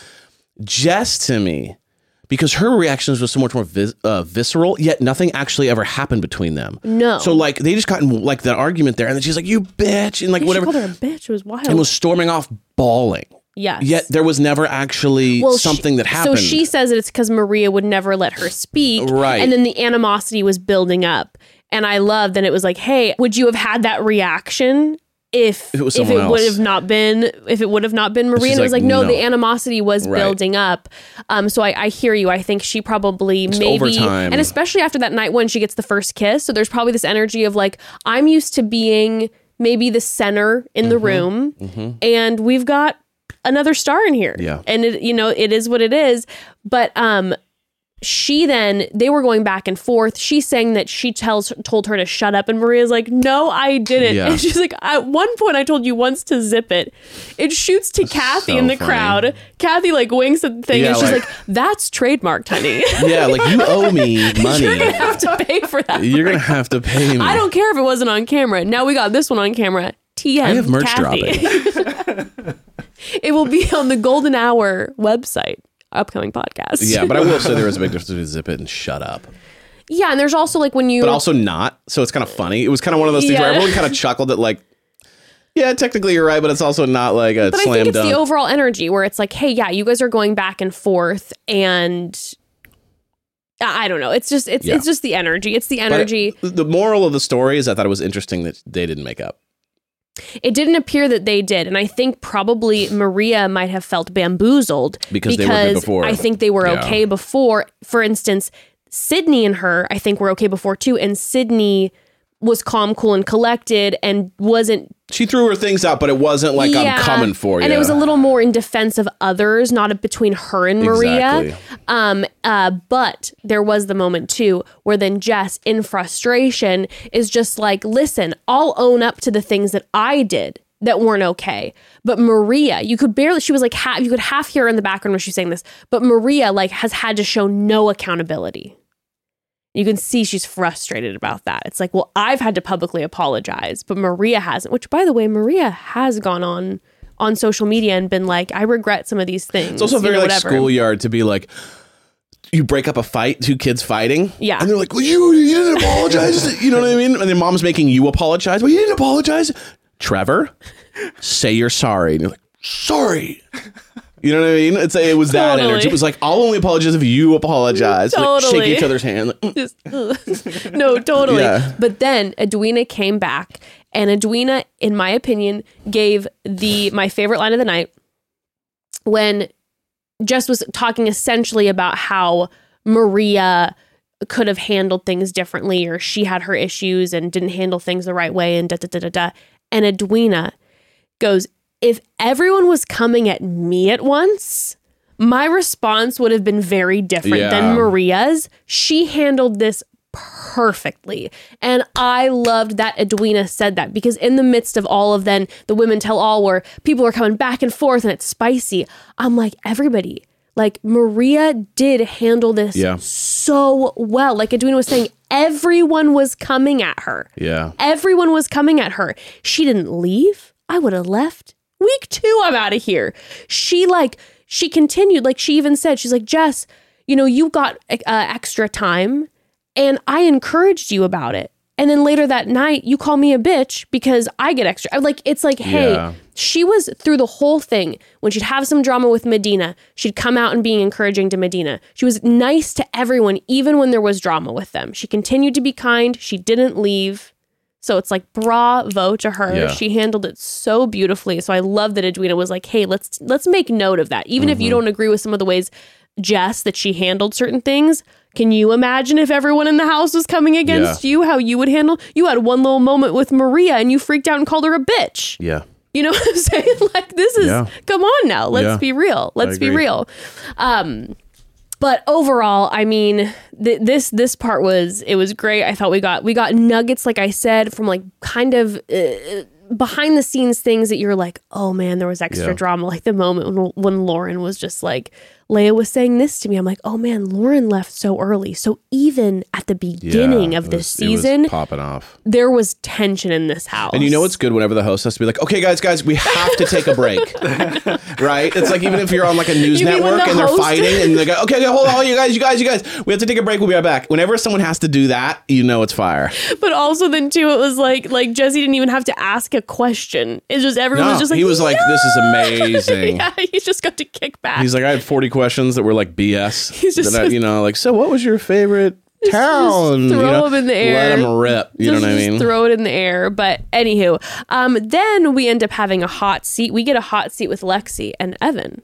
Jess to me, because her reactions were so much more vis- uh, visceral, yet nothing actually ever happened between them. No. So like they just got in like that argument there, and then she's like, "You bitch," and like She whatever, called her a bitch. It was wild. and was storming off, bawling. yes. Yet there was never actually Well, something she- that happened. So she says that it's because Maria would never let her speak. Right. And then the animosity was building up. And I loved that it was like, hey, would you have had that reaction if If it was if someone it would else? have not been if it would have not been Maria? she's And it was like, like, no, no. the animosity was Right. building up. Um, so I, I hear you. I think she probably Just maybe over time. and especially after that night when she gets the first kiss. So there's probably this energy of like, I'm used to being maybe the center in Mm-hmm. the room, and we've got another star in here. Yeah. And it, you know, it is what it is. But um she then they were going back and forth. She's saying that she tells told her to shut up, and Maria's like, no, I didn't. Yeah. And she's like, at one point I told you once to zip it. It shoots to Kathy so in the funny. crowd. Kathy like winks at the thing, Yeah, and she's like- like, that's trademarked, honey. yeah, like you owe me money. You're gonna have to pay for that. You're gonna have to pay me. I don't care if it wasn't on camera. Now we got this one on camera. T M. I have merch Kathy. It will be on the Golden Hour website. Upcoming podcast. Yeah, but I will say there is a big difference between zip it and shut up. yeah, and there's also like when you But also not. So it's kind of funny. It was kind of one of those things Yeah. where everyone kind of chuckled at like, yeah, technically you're right, but it's also not like a But I slam think it's dunk. the overall energy where it's like, hey, yeah, you guys are going back and forth, and I I don't know. It's just it's Yeah. it's just the energy. It's the But energy. the moral of the story is I thought it was interesting that they didn't make up. It didn't appear that they did. And I think probably Maria might have felt bamboozled Because they were good before. I think they were Yeah. okay before. For instance, Sydney and her, I think were okay before too. And Sydney was calm, cool, and collected and wasn't. She threw her things out, but it wasn't like Yeah. I'm coming for you. And it was a little more in defense of others, not between her and Maria. Exactly. Um, uh, but there was the moment too where then Jess, in frustration, is just like, listen, I'll own up to the things that I did that weren't okay. But Maria, you could barely, she was like, half, you could half hear her in the background when she's saying this, but Maria like has had to show no accountability. You can see she's frustrated about that. It's like, well, I've had to publicly apologize, but Maria hasn't, which by the way, Maria has gone on on social media and been like, I regret some of these things. It's also you very know, like whatever. schoolyard to be like, you break up a fight, two kids fighting. Yeah. And they're like, well, you, you didn't apologize. You know what I mean? And then mom's making you apologize. Well, you didn't apologize. Trevor, say you're sorry. And you're like, sorry. You know what I mean? It's it was that Totally. energy. It was like, I'll only apologize if you apologize. Like, Totally. shake each other's hand. Like, mm. Just, ugh. No, totally. Yeah. But then Edwina came back, and Edwina, in my opinion, gave the my favorite line of the night when Jess was talking essentially about how Maria could have handled things differently, or she had her issues and didn't handle things the right way, and da da da da da. And Edwina goes, if everyone was coming at me at once, my response would have been very different Yeah. than Maria's. She handled this perfectly. And I loved that Edwina said that, because in the midst of all of then the Women Tell All, where people are coming back and forth and it's spicy, I'm like, everybody, like Maria did handle this Yeah. so well. Like Edwina was saying, everyone was coming at her. Yeah. Everyone was coming at her. She didn't leave. I would have left. Week two, I'm out of here. She like, she continued, like she even said, she's like, Jess, you know, you got uh, extra time and I encouraged you about it. And then later that night, you call me a bitch because I get extra. I'm like, it's like, hey, Yeah. she was through the whole thing. When she'd have some drama with Medina, she'd come out and being encouraging to Medina. She was nice to everyone, even when there was drama with them. She continued to be kind. She didn't leave. So it's like, bravo to her. Yeah. She handled it so beautifully. So I love that Edwina was like, hey, let's let's make note of that. Even if you don't agree with some of the ways, Jess, that she handled certain things, can you imagine if everyone in the house was coming against Yeah. you, how you would handle? You had one little moment with Maria and you freaked out and called her a bitch. Yeah. You know what I'm saying? Like, this is, Yeah. come on now. Let's Yeah. be real. Let's be agree. real. Um, but overall, I mean, th- this this part was, it was great. I thought we got we got nuggets, like I said, from like kind of uh, behind the scenes things that you're like, oh man, there was extra Yeah. drama. Like the moment when, when Lauren was just like, Leia was saying this to me. I'm like, oh man, Lauren left so early. So even at the beginning Yeah, of it this was- it was season, popping off. there was tension in this house. And you know what's good whenever the host has to be like, okay, guys, guys, we have to take a break. Right? It's like, even if you're on like a news You mean when network the and they're host- fighting and they go, okay, okay, hold on, you guys, you guys, you guys, we have to take a break. We'll be right back. Whenever someone has to do that, you know it's fire. But also then too, it was like like Jesse didn't even have to ask a question. It's just everyone No, was just like, he was like, this is amazing. yeah, he just got to kick back. He's like, I had forty questions that were like B S. He's just- that I, you know, like, so what was your favorite town? just throw you know, him in the air. Let him rip. You just, know what I just mean? throw it in the air. But anywho, um, then we end up having a hot seat. We get a hot seat with Lexi and Evan.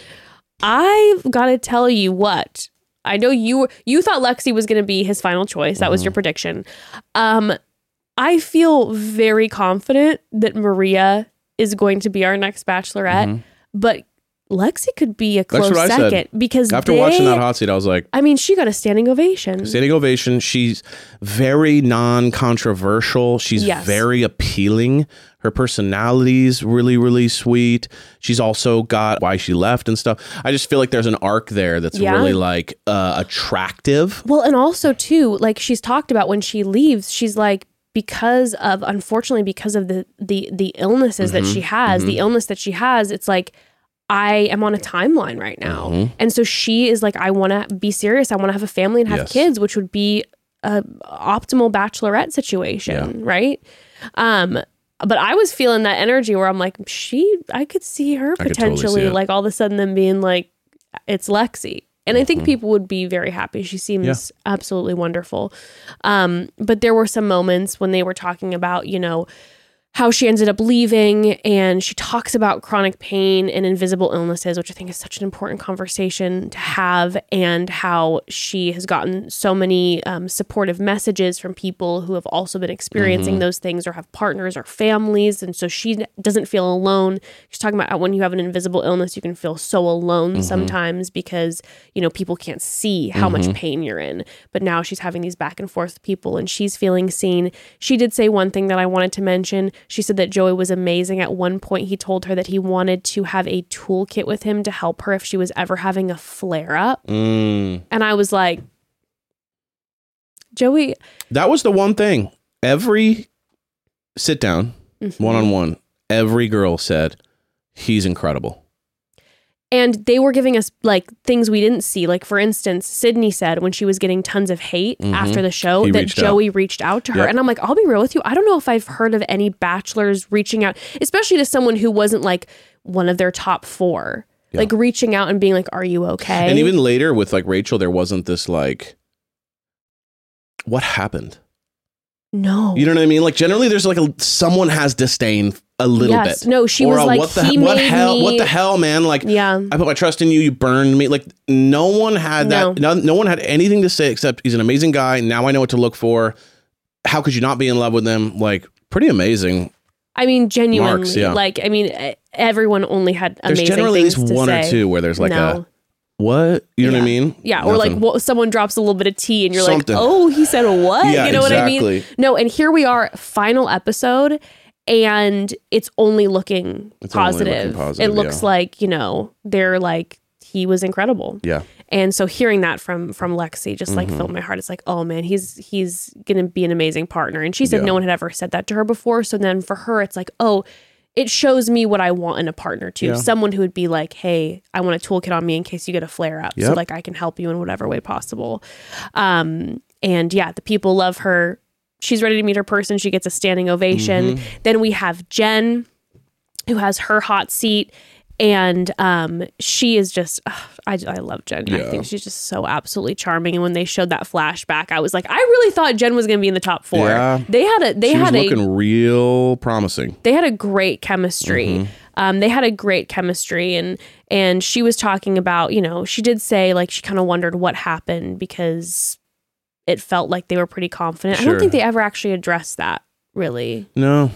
I've got to tell you what. I know you were, you thought Lexi was going to be his final choice. That was Mm-hmm. your prediction. Um, I feel very confident that Maria is going to be our next Bachelorette, but Lexi could be a close Mm-hmm. what I said. second because After they, watching that hot seat, I was like, I mean, she got a standing ovation. standing ovation. She's very non-controversial. She's Yes. very appealing. Her personality's really, really sweet. She's also got why she left and stuff. I just feel like there's an arc there that's Yeah. really like uh, attractive. Well, and also too, like she's talked about when she leaves, she's like, because of, unfortunately, because of the the the illnesses that she has, the illness that she has, it's like, I am on a timeline right now. Mhm. And so she is like, I want to be serious. I want to have a family and have Yes. kids, which would be a optimal Bachelorette situation, right? Um, but I was feeling that energy where I'm like, she, I could see her I could totally see potentially it. like all of a sudden them being like, it's Lexi. And I think people would be very happy. She seems Yeah. absolutely wonderful. Um, but there were some moments when they were talking about, you know, how she ended up leaving, and she talks about chronic pain and invisible illnesses, which I think is such an important conversation to have, and how she has gotten so many um, supportive messages from people who have also been experiencing mm-hmm. those things or have partners or families, and so she doesn't feel alone. She's talking about how when you have an invisible illness, you can feel so alone mm-hmm. sometimes because, you know, people can't see how mm-hmm. much pain you're in, but now she's having these back and forth people, and she's feeling seen. She did say one thing that I wanted to mention. She said that Joey was amazing. At one point, he told her that he wanted to have a toolkit with him to help her if she was ever having a flare up. Mm. And I was like, Joey. That was the one thing. Every sit down, mm-hmm. one on one, every girl said, he's incredible. And they were giving us like things we didn't see. Like, for instance, Sydney said when she was getting tons of hate mm-hmm. after the show he that reached Joey out. reached out to her. Yep. And I'm like, I'll be real with you. I don't know if I've heard of any bachelors reaching out, especially to someone who wasn't like one of their top four, yeah. like reaching out and being like, are you okay? And even later with like Rachel, there wasn't this like, what happened? No. You know what I mean? Like generally there's like a, someone has disdain a little yes. bit. No, she or was a, like, what the, he what made hell, me... What the hell, man? Like, yeah. I put my trust in you. You burned me. Like no one had that. No. No, no one had anything to say except he's an amazing guy. Now I know what to look for. How could you not be in love with him? Like pretty amazing. I mean, genuinely, marks, yeah. like, I mean, everyone only had amazing There's generally at things least one to or say. two where there's like no. a, what? You know yeah. what I mean? Yeah. Or Nothing. like well, someone drops a little bit of tea and you're Something. like, oh, he said what? Yeah, you know exactly. what I mean? No. And here we are, final episode, and it's only looking It's only positive. looking positive, It looks yeah. like, you know, they're like, he was incredible. Yeah. And so hearing that from from Lexi just like Mm-hmm. filled my heart. It's like, oh man, he's he's gonna be an amazing partner. And she said Yeah. no one had ever said that to her before. So then for her, it's like, oh, it shows me what I want in a partner too. Yeah. Someone who would be like, hey, I want a toolkit on me in case you get a flare up. So Yep. like I can help you in whatever way possible. Um, and yeah, the people love her. She's ready to meet her person. She gets a standing ovation. Mm-hmm. Then we have Jen, who has her hot seat. And um, she is just, ugh, I, I love Jen. Yeah. I think she's just so absolutely charming. And when they showed that flashback, I was like, I really thought Jen was going to be in the top four. Yeah. They had a, they she had was a, looking real promising. they had a great chemistry. Mm-hmm. Um, they had a great chemistry, and and she was talking about, you know, she did say like she kind of wondered what happened because it felt like they were pretty confident. I Sure. don't think they ever actually addressed that really. No.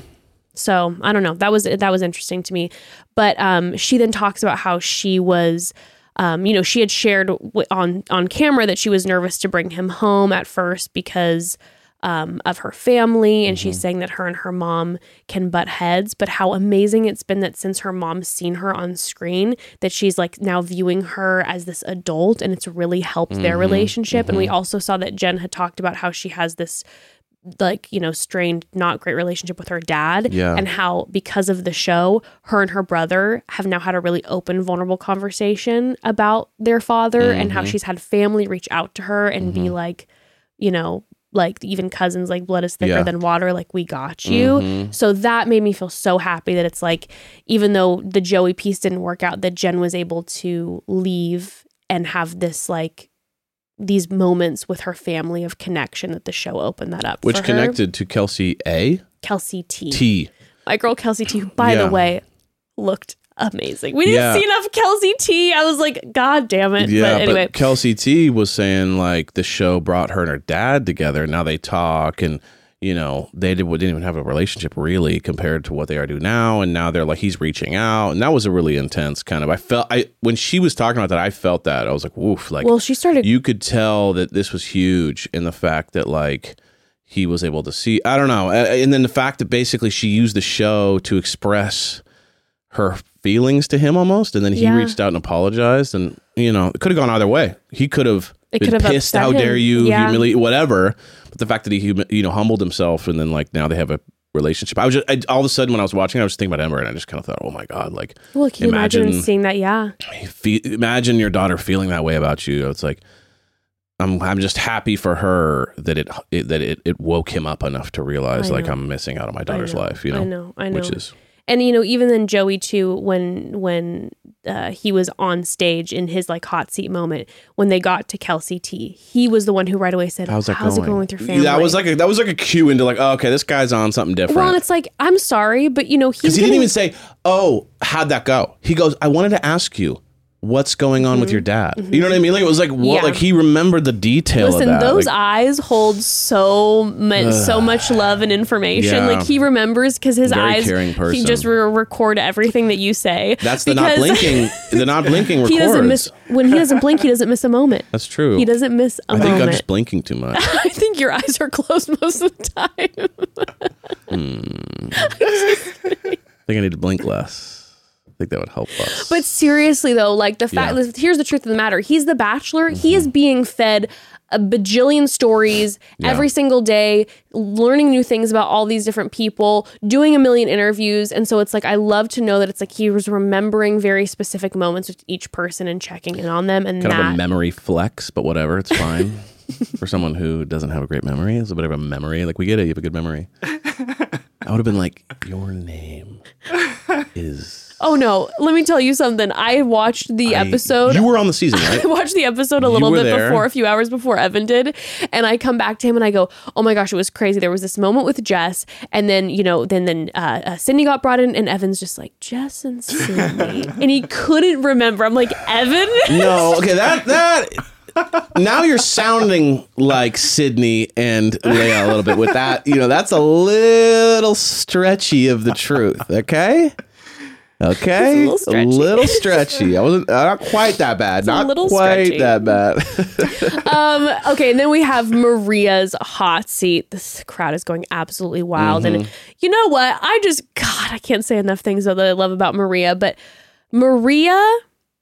So I don't know. That was that was interesting to me. But um, she then talks about how she was, um, you know, she had shared w- on on camera that she was nervous to bring him home at first because um, of her family, and mm-hmm. she's saying that her and her mom can butt heads. But how amazing it's been that since her mom's seen her on screen, that she's like now viewing her as this adult, and it's really helped mm-hmm. their relationship. Mm-hmm. And we also saw that Jen had talked about how she has this, like, you know, strained, not great relationship with her dad, Yeah. and how because of the show, her and her brother have now had a really open, vulnerable conversation about their father mm-hmm. and how she's had family reach out to her and mm-hmm. be like, you know, like even cousins, like blood is thicker Yeah. than water, like we got you. Mm-hmm. So that made me feel so happy that it's like, even though the Joey piece didn't work out, that Jen was able to leave and have this like these moments with her family of connection, that the show opened that up Which for her. connected to Kelsey A? Kelsey T. T. My girl Kelsey T, who, by Yeah. the way, looked amazing. We didn't Yeah. see enough Kelsey T. I was like, God damn it. Yeah, but anyway. but Kelsey T was saying like the show brought her and her dad together. Now they talk, and you know they did, didn't even have a relationship really compared to what they are do now. And now they're like, he's reaching out, and that was a really intense kind of. I felt I when she was talking about that, I felt that I was like, woof, like well, she started. you could tell that this was huge in the fact that like he was able to see. I don't know, and then the fact that basically she used the show to express her feelings to him almost, and then he Yeah. reached out and apologized, and you know it could have gone either way. He could have It been could have pissed, upset how him. dare you, Yeah. humiliate, whatever. But the fact that he humi- you know humbled himself, and then like now they have a relationship. I was just I, all of a sudden when I was watching, I was thinking about Ember, and I just kind of thought, oh my god, like well, can you imagine, imagine seeing that? Yeah. fe- imagine your daughter feeling that way about you. It's like I'm I'm just happy for her that it, it that it, it woke him up enough to realize I like know. I'm missing out on my daughter's I know, life. You know, I know. I know. which is And, you know, even then Joey too, when when uh, he was on stage in his like hot seat moment when they got to Kelsey T. He was the one who right away said, How's that "How's going? it going with your family?" That was like a, that was like a cue into like, oh, okay, this guy's on something different. well, and it's like, I'm sorry, but you know, he's Because he getting, didn't even say, oh, how'd that go? He goes, I wanted to ask you, what's going on Mm-hmm. with your dad? You know what I mean? Like it was like, what? Yeah. Like he remembered the detail Listen, of that. those Like, eyes hold so much, so much love and information. Yeah. Like he remembers because his Very eyes, caring he person. just re- record everything that you say. that's the not because blinking. The not blinking records. He doesn't miss when he doesn't blink. He doesn't miss a moment. That's true. He doesn't miss a I think moment. I'm just blinking too much. I think your eyes are closed most of the time. I think I need to blink less. I think that would help us. But seriously, though, like the fact, Yeah. here's the truth of the matter. He's the Bachelor. He is being fed a bajillion stories Yeah. every single day, learning new things about all these different people, doing a million interviews. And so it's like, I love to know that it's like he was remembering very specific moments with each person and checking in on them. And kind that, of a memory flex, but whatever, it's fine. For someone who doesn't have a great memory, it's a bit of a memory. Like we get it, you have a good memory. I would have been like, your name is. oh no, let me tell you something. I watched the I- episode. You were on the season, right? I watched the episode a You little were bit there. before, a few hours before Evan did. And I come back to him and I go, oh my gosh, it was crazy. There was this moment with Jess. And then, you know, then then uh, uh, Sydney got brought in and Evan's just like, Jess and Sydney. And he couldn't remember. I'm like, Evan? No, okay, that that. Now you're sounding like Sydney and Leah a little bit with that. You know, that's a little stretchy of the truth. Okay. Okay, It's a little stretchy. little stretchy. I wasn't uh, not quite that bad. a not little quite stretchy. that bad. Um, okay, and then we have Maria's hot seat. This crowd is going absolutely wild. Mm-hmm. And you know what? I just, God, I can't say enough things that I love about Maria. But Maria,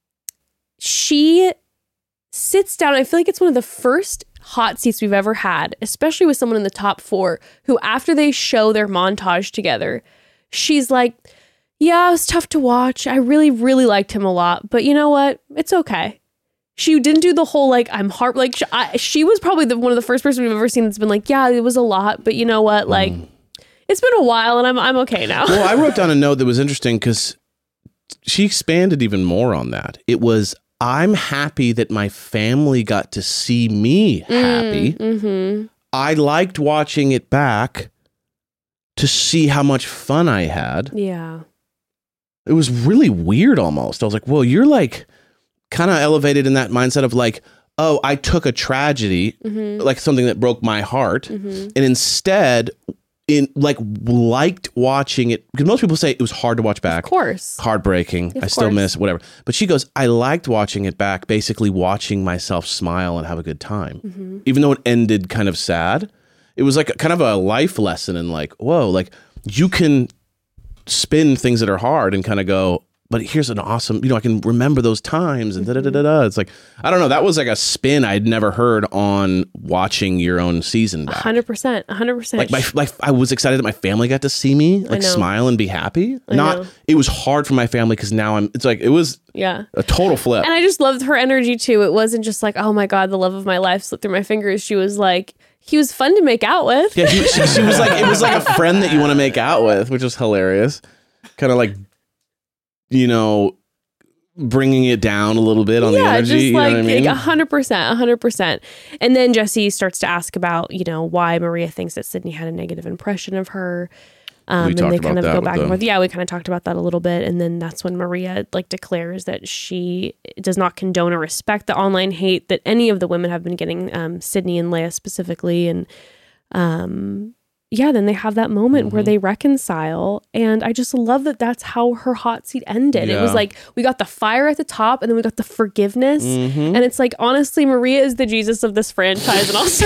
she sits down. I feel like it's one of the first hot seats we've ever had, especially with someone in the top four who, after they show their montage together, she's like, yeah, it was tough to watch. I really, really liked him a lot. But you know what? It's okay. She didn't do the whole, like, I'm heart, like, she, I, she was probably the, one of the first person we've ever seen that's been like, yeah, it was a lot, but you know what? Like, it's been a while and I'm I'm okay now. Well, I wrote down a note that was interesting because she expanded even more on that. It was, I'm happy that my family got to see me happy. Mm-hmm. I liked watching it back to see how much fun I had. Yeah. It was really weird almost. I was like, well, you're like kind of elevated in that mindset of like, oh, I took a tragedy, Mm-hmm. like something that broke my heart, Mm-hmm. and instead in like liked watching it, because most people say it was hard to watch back. Of course. Heartbreaking. Of I still course. miss whatever. But she goes, I liked watching it back, basically watching myself smile and have a good time. Mm-hmm. Even though it ended kind of sad, it was like a, kind of a life lesson in like, whoa, like you can spin things that are hard and kind of go, but here's an awesome, you know, I can remember those times and da da da da da. It's like, I don't know, that was like a spin I'd never heard on watching your own season back. one hundred percent. one hundred percent. Like my, like I was excited that my family got to see me like know. smile and be happy. I Not know. it was hard for my family because now I'm. It's like it was Yeah. a total flip. And I just loved her energy too. It wasn't just like, oh my God, the love of my life slipped through my fingers. She was like, he was fun to make out with. Yeah, she, she, she was like it was like a friend that you want to make out with, which was hilarious. Kind of like, you know, bringing it down a little bit on the Yeah, energy. just You know like what I mean? a hundred percent, a hundred percent. And then Jesse starts to ask about, you know, why Maria thinks that Sydney had a negative impression of her. Um, We and talked they about kind of that go with back and the- forth. Yeah, we kind of talked about that a little bit. And then that's when Maria like declares that she does not condone or respect the online hate that any of the women have been getting, um, Sydney and Leia specifically. And um, yeah, then they have that moment Mm-hmm. where they reconcile. And I just love that that's how her hot seat ended. It was Yeah. like, we got the fire at the top and then we got the forgiveness. Mm-hmm. And it's like, honestly, Maria is the Jesus of this franchise. And also,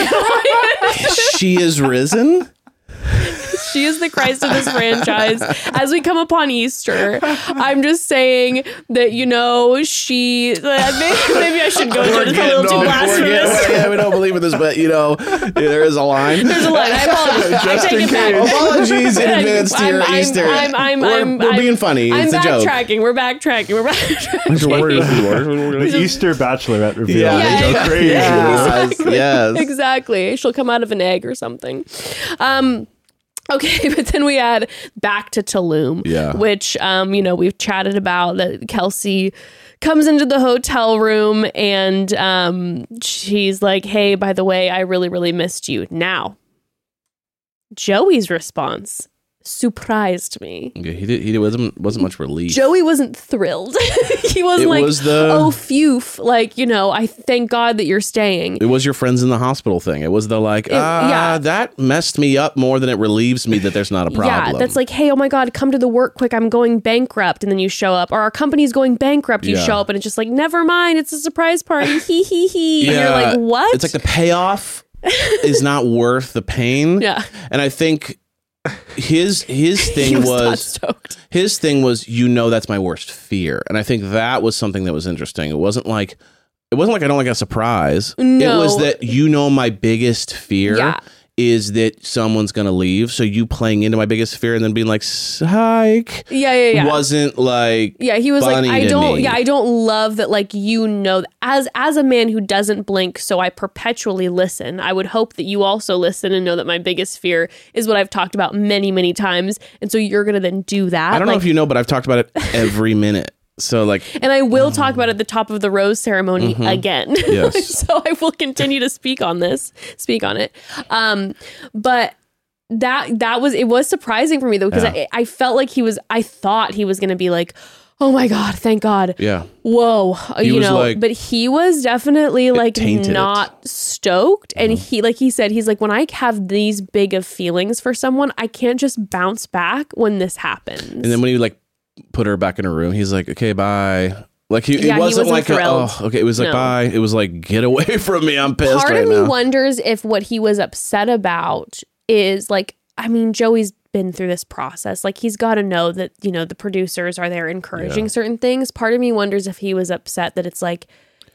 She is risen. she is the Christ of this franchise. As we come upon Easter, I'm just saying that, you know, she, uh, maybe, maybe I should go into it. It's a little too no, we're blasphemous. getting- yeah, we don't believe in this, but you know, there is a line. There's a line. I apologize. I Just take in it back. case. Apologies in advance to I'm- your I'm- Easter. I'm, I'm, we're I'm, we're I'm, being funny. I'm It's a joke. backtracking. We're backtracking. We're backtracking. The Easter Bachelorette reveal. Yeah. They Yeah, go crazy. Yes, Exactly. yes. Exactly. She'll come out of an egg or something. Um, Okay, but then we add back to Tulum, Yeah. which, um, you know, we've chatted about that Kelsey comes into the hotel room and um, she's like, hey, by the way, I really, really missed you. Now, Joey's response surprised me. Yeah, he did. He did, wasn't wasn't much relief. Joey wasn't thrilled. He wasn't It like, was the- oh, phew. Like, you know, I thank God that you're staying. It was your friends in the hospital thing. It was the like, ah, yeah. that messed me up more than it relieves me that there's not a problem. Yeah, that's like, hey, oh my God, come to the work quick. I'm going bankrupt. And then you show up. Or our company's going bankrupt. You Yeah. show up and it's just like, never mind. It's a surprise party. Hee hee hee. yeah, And you're like, what? It's like the payoff is not worth the pain. Yeah. And I think his his He thing was not was stoked. his thing was, you know, that's my worst fear. And I think that was something that was interesting. It wasn't like it wasn't like I don't like a surprise. No. It was that, you know, my biggest fear Yeah. is that someone's gonna leave. So you playing into my biggest fear and then being like, psych, Yeah, yeah, yeah. wasn't like Yeah, he was like, funny I to don't, me. yeah, I don't love that. Like, you know, as as a man who doesn't blink, so I perpetually listen. I would hope that you also listen and know that my biggest fear is what I've talked about many, many times, and so you're gonna then do that. I don't know Like, if you know, but I've talked about it every minute. So like, and I will talk about it at the top of the rose ceremony again. Mm-hmm. Yes. So I will continue to speak on this, speak on it. Um, but that that was it was surprising for me though, because Yeah. I, I felt like he was. I thought he was going to be like, oh my God, thank God. yeah, Whoa, He you was know, like- but he was definitely like tainted it. not stoked. And he, like he said, he's like, when I have these big of feelings for someone, I can't just bounce back when this happens. and then when he like put her back in her room, he's like, okay, bye. Like he, Yeah, it he wasn't wasn't like, a, thrilled. oh, okay. It was like, No. bye. It was like, get away from me. I'm pissed Part right of me now. wonders if what he was upset about is like, I mean, Joey's been through this process. Like, he's got to know that, you know, the producers are there encouraging Yeah. certain things. Part of me wonders if he was upset that it's like,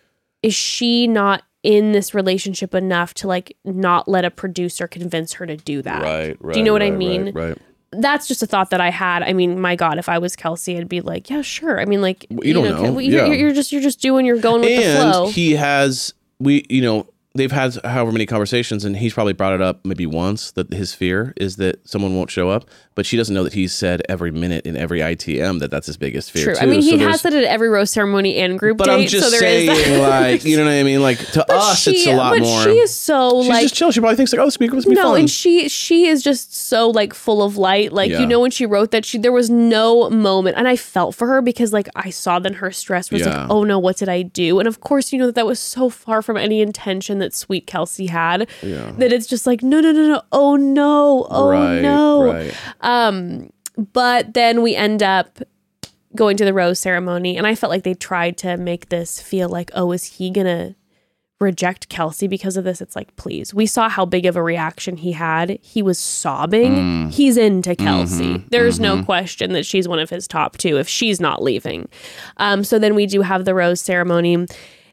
is she not in this relationship enough to like not let a producer convince her to do that? Right, right. Do you know what I right, mean? Right, right. That's just a thought that I had. I mean, my God, if I was Kelsey, I'd be like, yeah, sure. I mean, like, you don't know. You're, Yeah. you're just you're just doing. You're going with the flow. And he has, we, you know, they've had however many conversations, and he's probably brought it up maybe once, that his fear is that someone won't show up, but she doesn't know that he's said every minute in every I T M that that's his biggest fear. True. Too. I mean, he So has there's- said it at every rose ceremony and group But date. I'm just so there saying, is that. like, you know what I mean? Like, to But us, she, it's a lot but more. she is so She's like just chill. She probably thinks like, oh, this must be no, fun. and she she is just so like full of light. Like Yeah. you know when she wrote that, she there was no moment, and I felt for her because like I saw then her stress was Yeah. like, oh no, what did I do? And of course, you know that that was so far from any intention that sweet Kelsey had. Yeah. That it's just like no no no no oh no oh right, no. right. Um, but then we end up going to the rose ceremony, and I felt like they tried to make this feel like, oh, is he gonna reject Kelsey because of this? It's like, please. We saw how big of a reaction he had. He was sobbing. Mm. He's into Kelsey. Mm-hmm. There's no question that she's one of his top two if she's not leaving. Um, so then we do have the rose ceremony,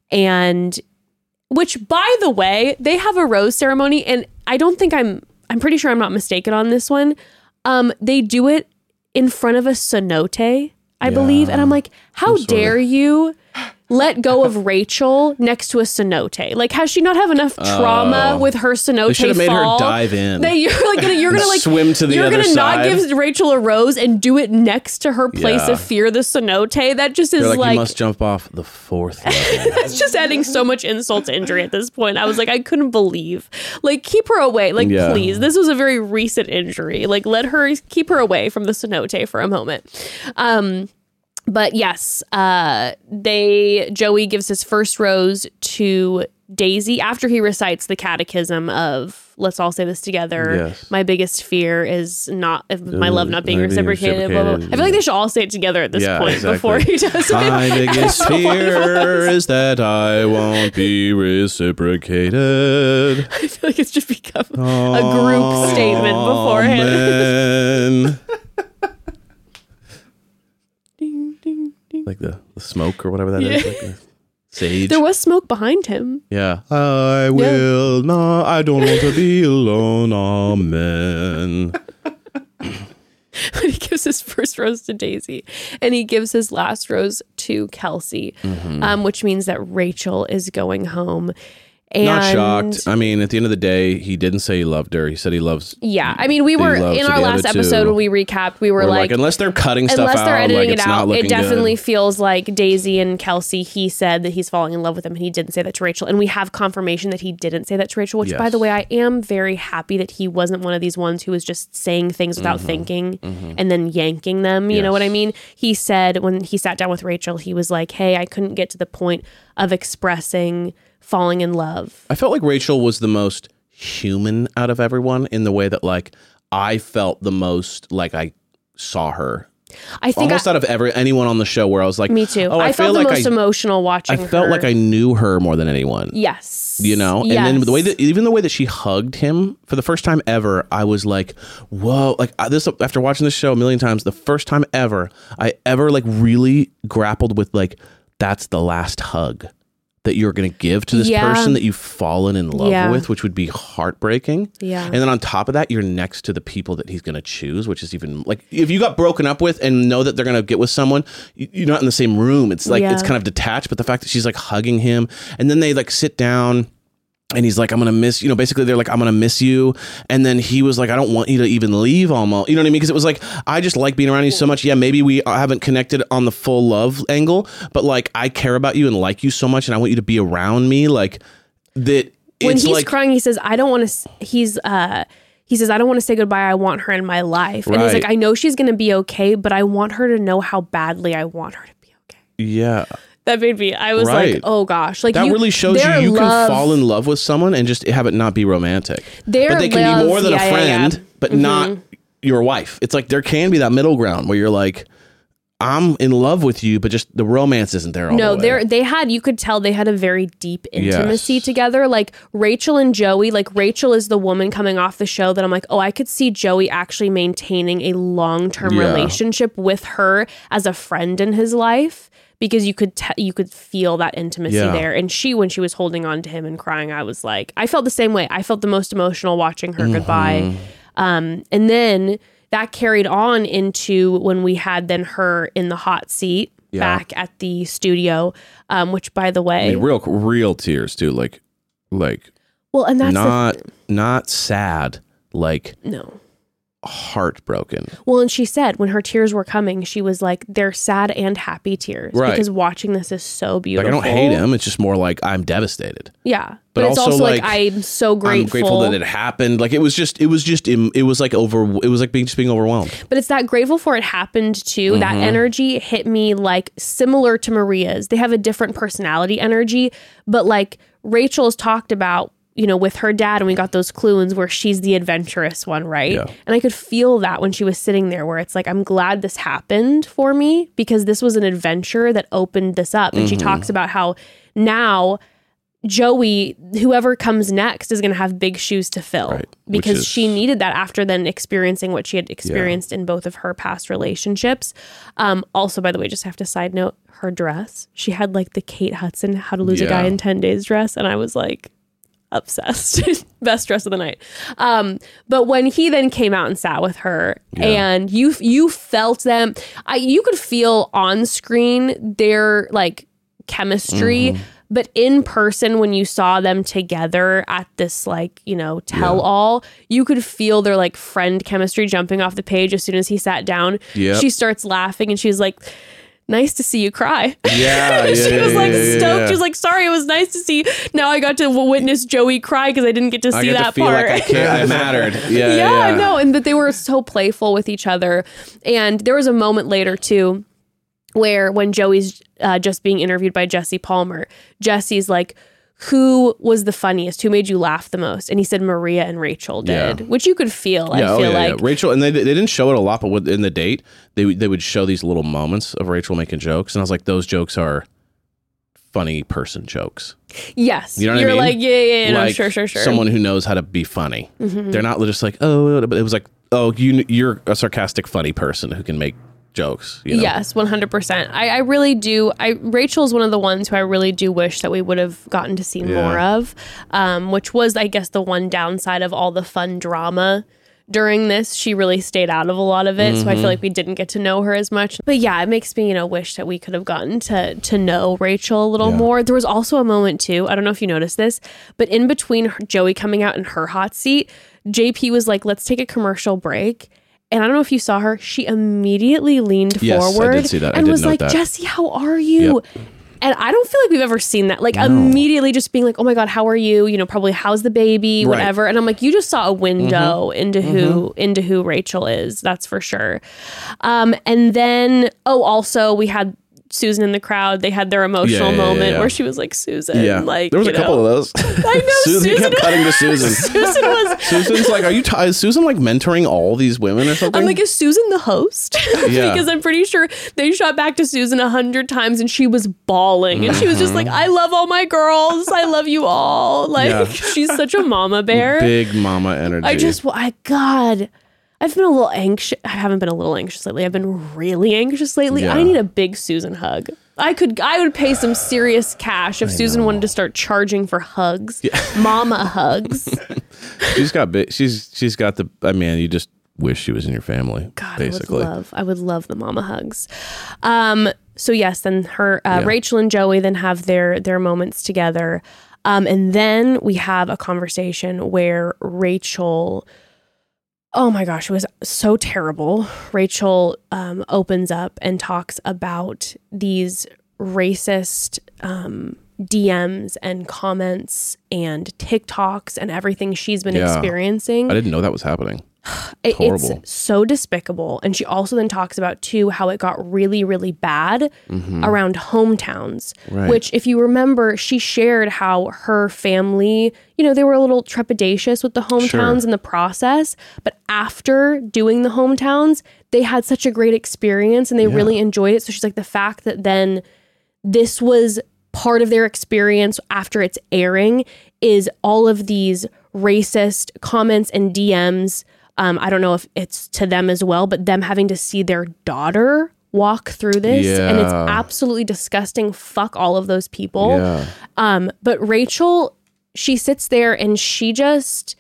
and which, by the way, they have a rose ceremony, and I don't think I'm. I'm pretty sure I'm not mistaken on this one. Um, they do it in front of a cenote, I believe, and I'm like, how sort dare you let go of Rachel next to a cenote? Like, has she not have enough trauma Oh. with her cenote They should have made fall? her dive in. That you're like gonna, you're gonna like Swim to the you're other gonna not side. give Rachel a rose and do it next to her place Yeah. of fear, the cenote. That just is They're like, like, you must jump off the fourth level. it's just adding so much insult to injury at this point. I was like, I couldn't believe. Like, keep her away. Like, Yeah. please. This was a very recent injury. Like, let her keep her away from the cenote for a moment. Um, but yes, uh, they Joey gives his first rose to Daisy after he recites the catechism of, let's all say this together. Yes. My biggest fear is not if my love not being not being reciprocated. Blah, blah, blah. I feel like they should all say it together at this Yeah, point exactly. before he does it. My biggest So wonderful. fear is that I won't be reciprocated. I feel like it's just become a group statement beforehand. Amen. Ding, ding, ding. Like the, the smoke or whatever that is. Yeah. Like the sage. There was smoke behind him. yeah. I will not. I don't want to be alone. Amen. But he gives his first rose to Daisy, and he gives his last rose to Kelsey, Mm-hmm. um, which means that Rachel is going home. And Not shocked. I mean, at the end of the day, he didn't say he loved her. He said he loves. Yeah, I mean, we that he were loves in the our other last two. episode when we recapped. We were, We're like, like, unless they're cutting stuff unless they're out, editing like, it it's not out, looking it definitely good. feels like Daisy and Kelsey. He said that he's falling in love with him, and he didn't say that to Rachel. And we have confirmation that he didn't say that to Rachel. Which, Yes. by the way, I am very happy that he wasn't one of these ones who was just saying things without Mm-hmm. thinking and then yanking them. You know Yes. what I mean? He said when he sat down with Rachel, he was like, "Hey, I couldn't get to the point of expressing falling in love." I felt like Rachel was the most human out of everyone in the way that, like, I felt the most like I saw her. I think Almost I, out of every anyone on the show where I was like, me too. Oh, I, I, felt feel the like most I, emotional watching. I felt her. like I knew her more than anyone. Yes. You know, Yes. and then the way that even the way that she hugged him for the first time ever, I was like, "Whoa!" Like I- this after watching this show a million times, the first time ever I ever like really grappled with like that's the last hug that you're going to give to this Yeah. person that you've fallen in love Yeah. with, which would be heartbreaking. Yeah. And then on top of that, you're next to the people that he's going to choose, which is even like if you got broken up with and know that they're going to get with someone, y- you're not in the same room. It's like Yeah. it's kind of detached. But the fact that she's like hugging him, and then they like sit down. And he's like, I'm going to miss, you know, basically they're like, I'm going to miss you. And then he was like, I don't want you to even leave almost. You know what I mean? Because it was like, I just like being around you so much. Yeah, maybe we haven't connected on the full love angle, but like, I care about you and like you so much. And I want you to be around me. Like that. When it's he's like, crying, he says, I don't want to, he's, uh, he says, I don't want to say goodbye. I want her in my life. And he's Right. like, I know she's going to be okay, but I want her to know how badly I want her to be okay. yeah. That made me, I was Right. like, oh gosh. Like That you, really shows you their you love, can fall in love with someone and just have it not be romantic. Their But they can love- be more than yeah, a yeah, friend, yeah. but not your wife. It's like there can be that middle ground where you're like, I'm in love with you, but just the romance isn't there all No, the way. they're they had you could tell they had a very deep intimacy Yes. together. Like Rachel and Joey, like Rachel is the woman coming off the show that I'm like, oh, I could see Joey actually maintaining a long term Yeah. relationship with her as a friend in his life because you could te- you could feel that intimacy Yeah. there. And she, when she was holding on to him and crying, I was like, I felt the same way. I felt the most emotional watching her goodbye. Um, and then that carried on into when we had then her in the hot seat Yeah. back at the studio, um, which by the I way, mean, real real tears too, like like well, and that's not the, not sad, like no. heartbroken. Well, and she said when her tears were coming, she was like, they're sad and happy tears Right. because watching this is so Like beautiful. I don't hate him. It's just more like I'm devastated. Yeah. But But, it's also, also like, like, I'm so grateful. I'm grateful that it happened. Like it was just it was just im- it was like over it was like being just being overwhelmed. But it's that grateful for it happened too. That Mm-hmm. energy hit me like similar to Maria's. They have a different personality energy, but like Rachel's talked about, you know, with her dad, and we got those clues where she's the adventurous one, right? Yeah. And I could feel that when she was sitting there, where it's like, I'm glad this happened for me because this was an adventure that opened this up. And she Mm-hmm. talks about how now Joey, whoever comes next, is going to have big shoes to fill Right. Which because is- she needed that after then experiencing what she had experienced in both of her past relationships. Um, also, by the way, just have to side note her dress. She had like the Kate Hudson How to Lose a Guy Yeah. in ten days dress. And I was like, obsessed. Best dress of the night. Um, but when he then came out and sat with her and you you felt them, I you could feel on screen their like chemistry. Mm-hmm. But in person, when you saw them together at this, like, you know, tell all, you could feel their like friend chemistry jumping off the page as soon as he sat down. Yep. She starts laughing and she's like, nice to see you cry. Yeah, yeah, she yeah, was like yeah, yeah, stoked. yeah. She was like, sorry, it was nice to see. Now I got to witness Joey cry because I didn't get to I see get that to feel part. like I can't I mattered. Yeah, yeah, yeah. no, and that they were so playful with each other. And there was a moment later too where when Joey's uh, just being interviewed by Jesse Palmer, Jesse's like, who was the funniest? Who made you laugh the most? And he said Maria and Rachel did, Yeah. which you could feel. I Yeah, feel oh, yeah, like. yeah. Rachel, and they, they didn't show it a lot, but with- in the date, they they would show these little moments of Rachel making jokes, and I was like, those jokes are funny person jokes. Yes. You know what I You're mean? like, yeah, yeah, yeah, no, Like sure, sure, sure. Someone who knows how to be funny. Mm-hmm. They're not just like, oh, but it was like, oh, you you're a sarcastic, funny person who can make jokes. You know? Yes, one hundred percent. I, I really do. I Rachel's one of the ones who I really do wish that we would have gotten to see Yeah. more of, um, which was, I guess, the one downside of all the fun drama during this, she really stayed out of a lot of it. So I feel like we didn't get to know her as much. But yeah, it makes me, you know, wish that we could have gotten to to know Rachel a little Yeah. more. There was also a moment too, I don't know if you noticed this, but in between her, Joey coming out in her hot seat, J P was like, let's take a commercial break. And I don't know if you saw her, she immediately leaned Yes, I forward did see that. I and did was note like, that. Jessie, how are you? And I don't feel like we've ever seen that. Like immediately just being like, oh my God, how are you? You know, probably how's the baby, Right. whatever. And I'm like, you just saw a window Mm-hmm. into who into who Rachel is. That's for sure. Um, and then, oh, also we had Susan in the crowd. They had their emotional Yeah, yeah, moment yeah. where she was like, Susan, Yeah. like, there was a you couple know. of those. I know Susan, Susan, kept cutting to Susan. Susan was. Susan's like, are you, t- is Susan like mentoring all these women or something? I'm like, is Susan the host? Yeah. Because I'm pretty sure they shot back to Susan a hundred times and she was bawling. And she was just like, I love all my girls. I love you all. Like, Yeah. she's such a mama bear. Big mama energy. I just, I, God, I've been a little anxious. I haven't been a little anxious lately. I've been really anxious lately. Yeah. I need a big Susan hug. I could, I would pay some serious cash if Susan wanted to start charging for hugs, mama hugs. she's got big, she's, she's got the, I mean, you just wish she was in your family, God, basically. I would love, I would love the mama hugs. Um, so yes, then her, uh, Yeah. Rachel and Joey then have their, their moments together. Um, and then we have a conversation where Rachel, oh my gosh, it was so terrible. Rachel um, opens up and talks about these racist um, D Ms and comments and TikToks and everything she's been Yeah. experiencing. I didn't know that was happening. It- horrible. It's so despicable. And she also then talks about, too, how it got really, really bad around hometowns, Right. which, if you remember, she shared how her family, you know, they were a little trepidatious with the hometowns Sure. in the process. But after doing the hometowns, they had such a great experience and they Yeah. really enjoyed it. So she's like, the fact that then this was part of their experience after it's airing is all of these racist comments and D Ms. Um, I don't know if it's to them as well, but them having to see their daughter walk through this. And it's Yeah. absolutely disgusting. Fuck all of those people. Yeah. Um, but Rachel, she sits there and she just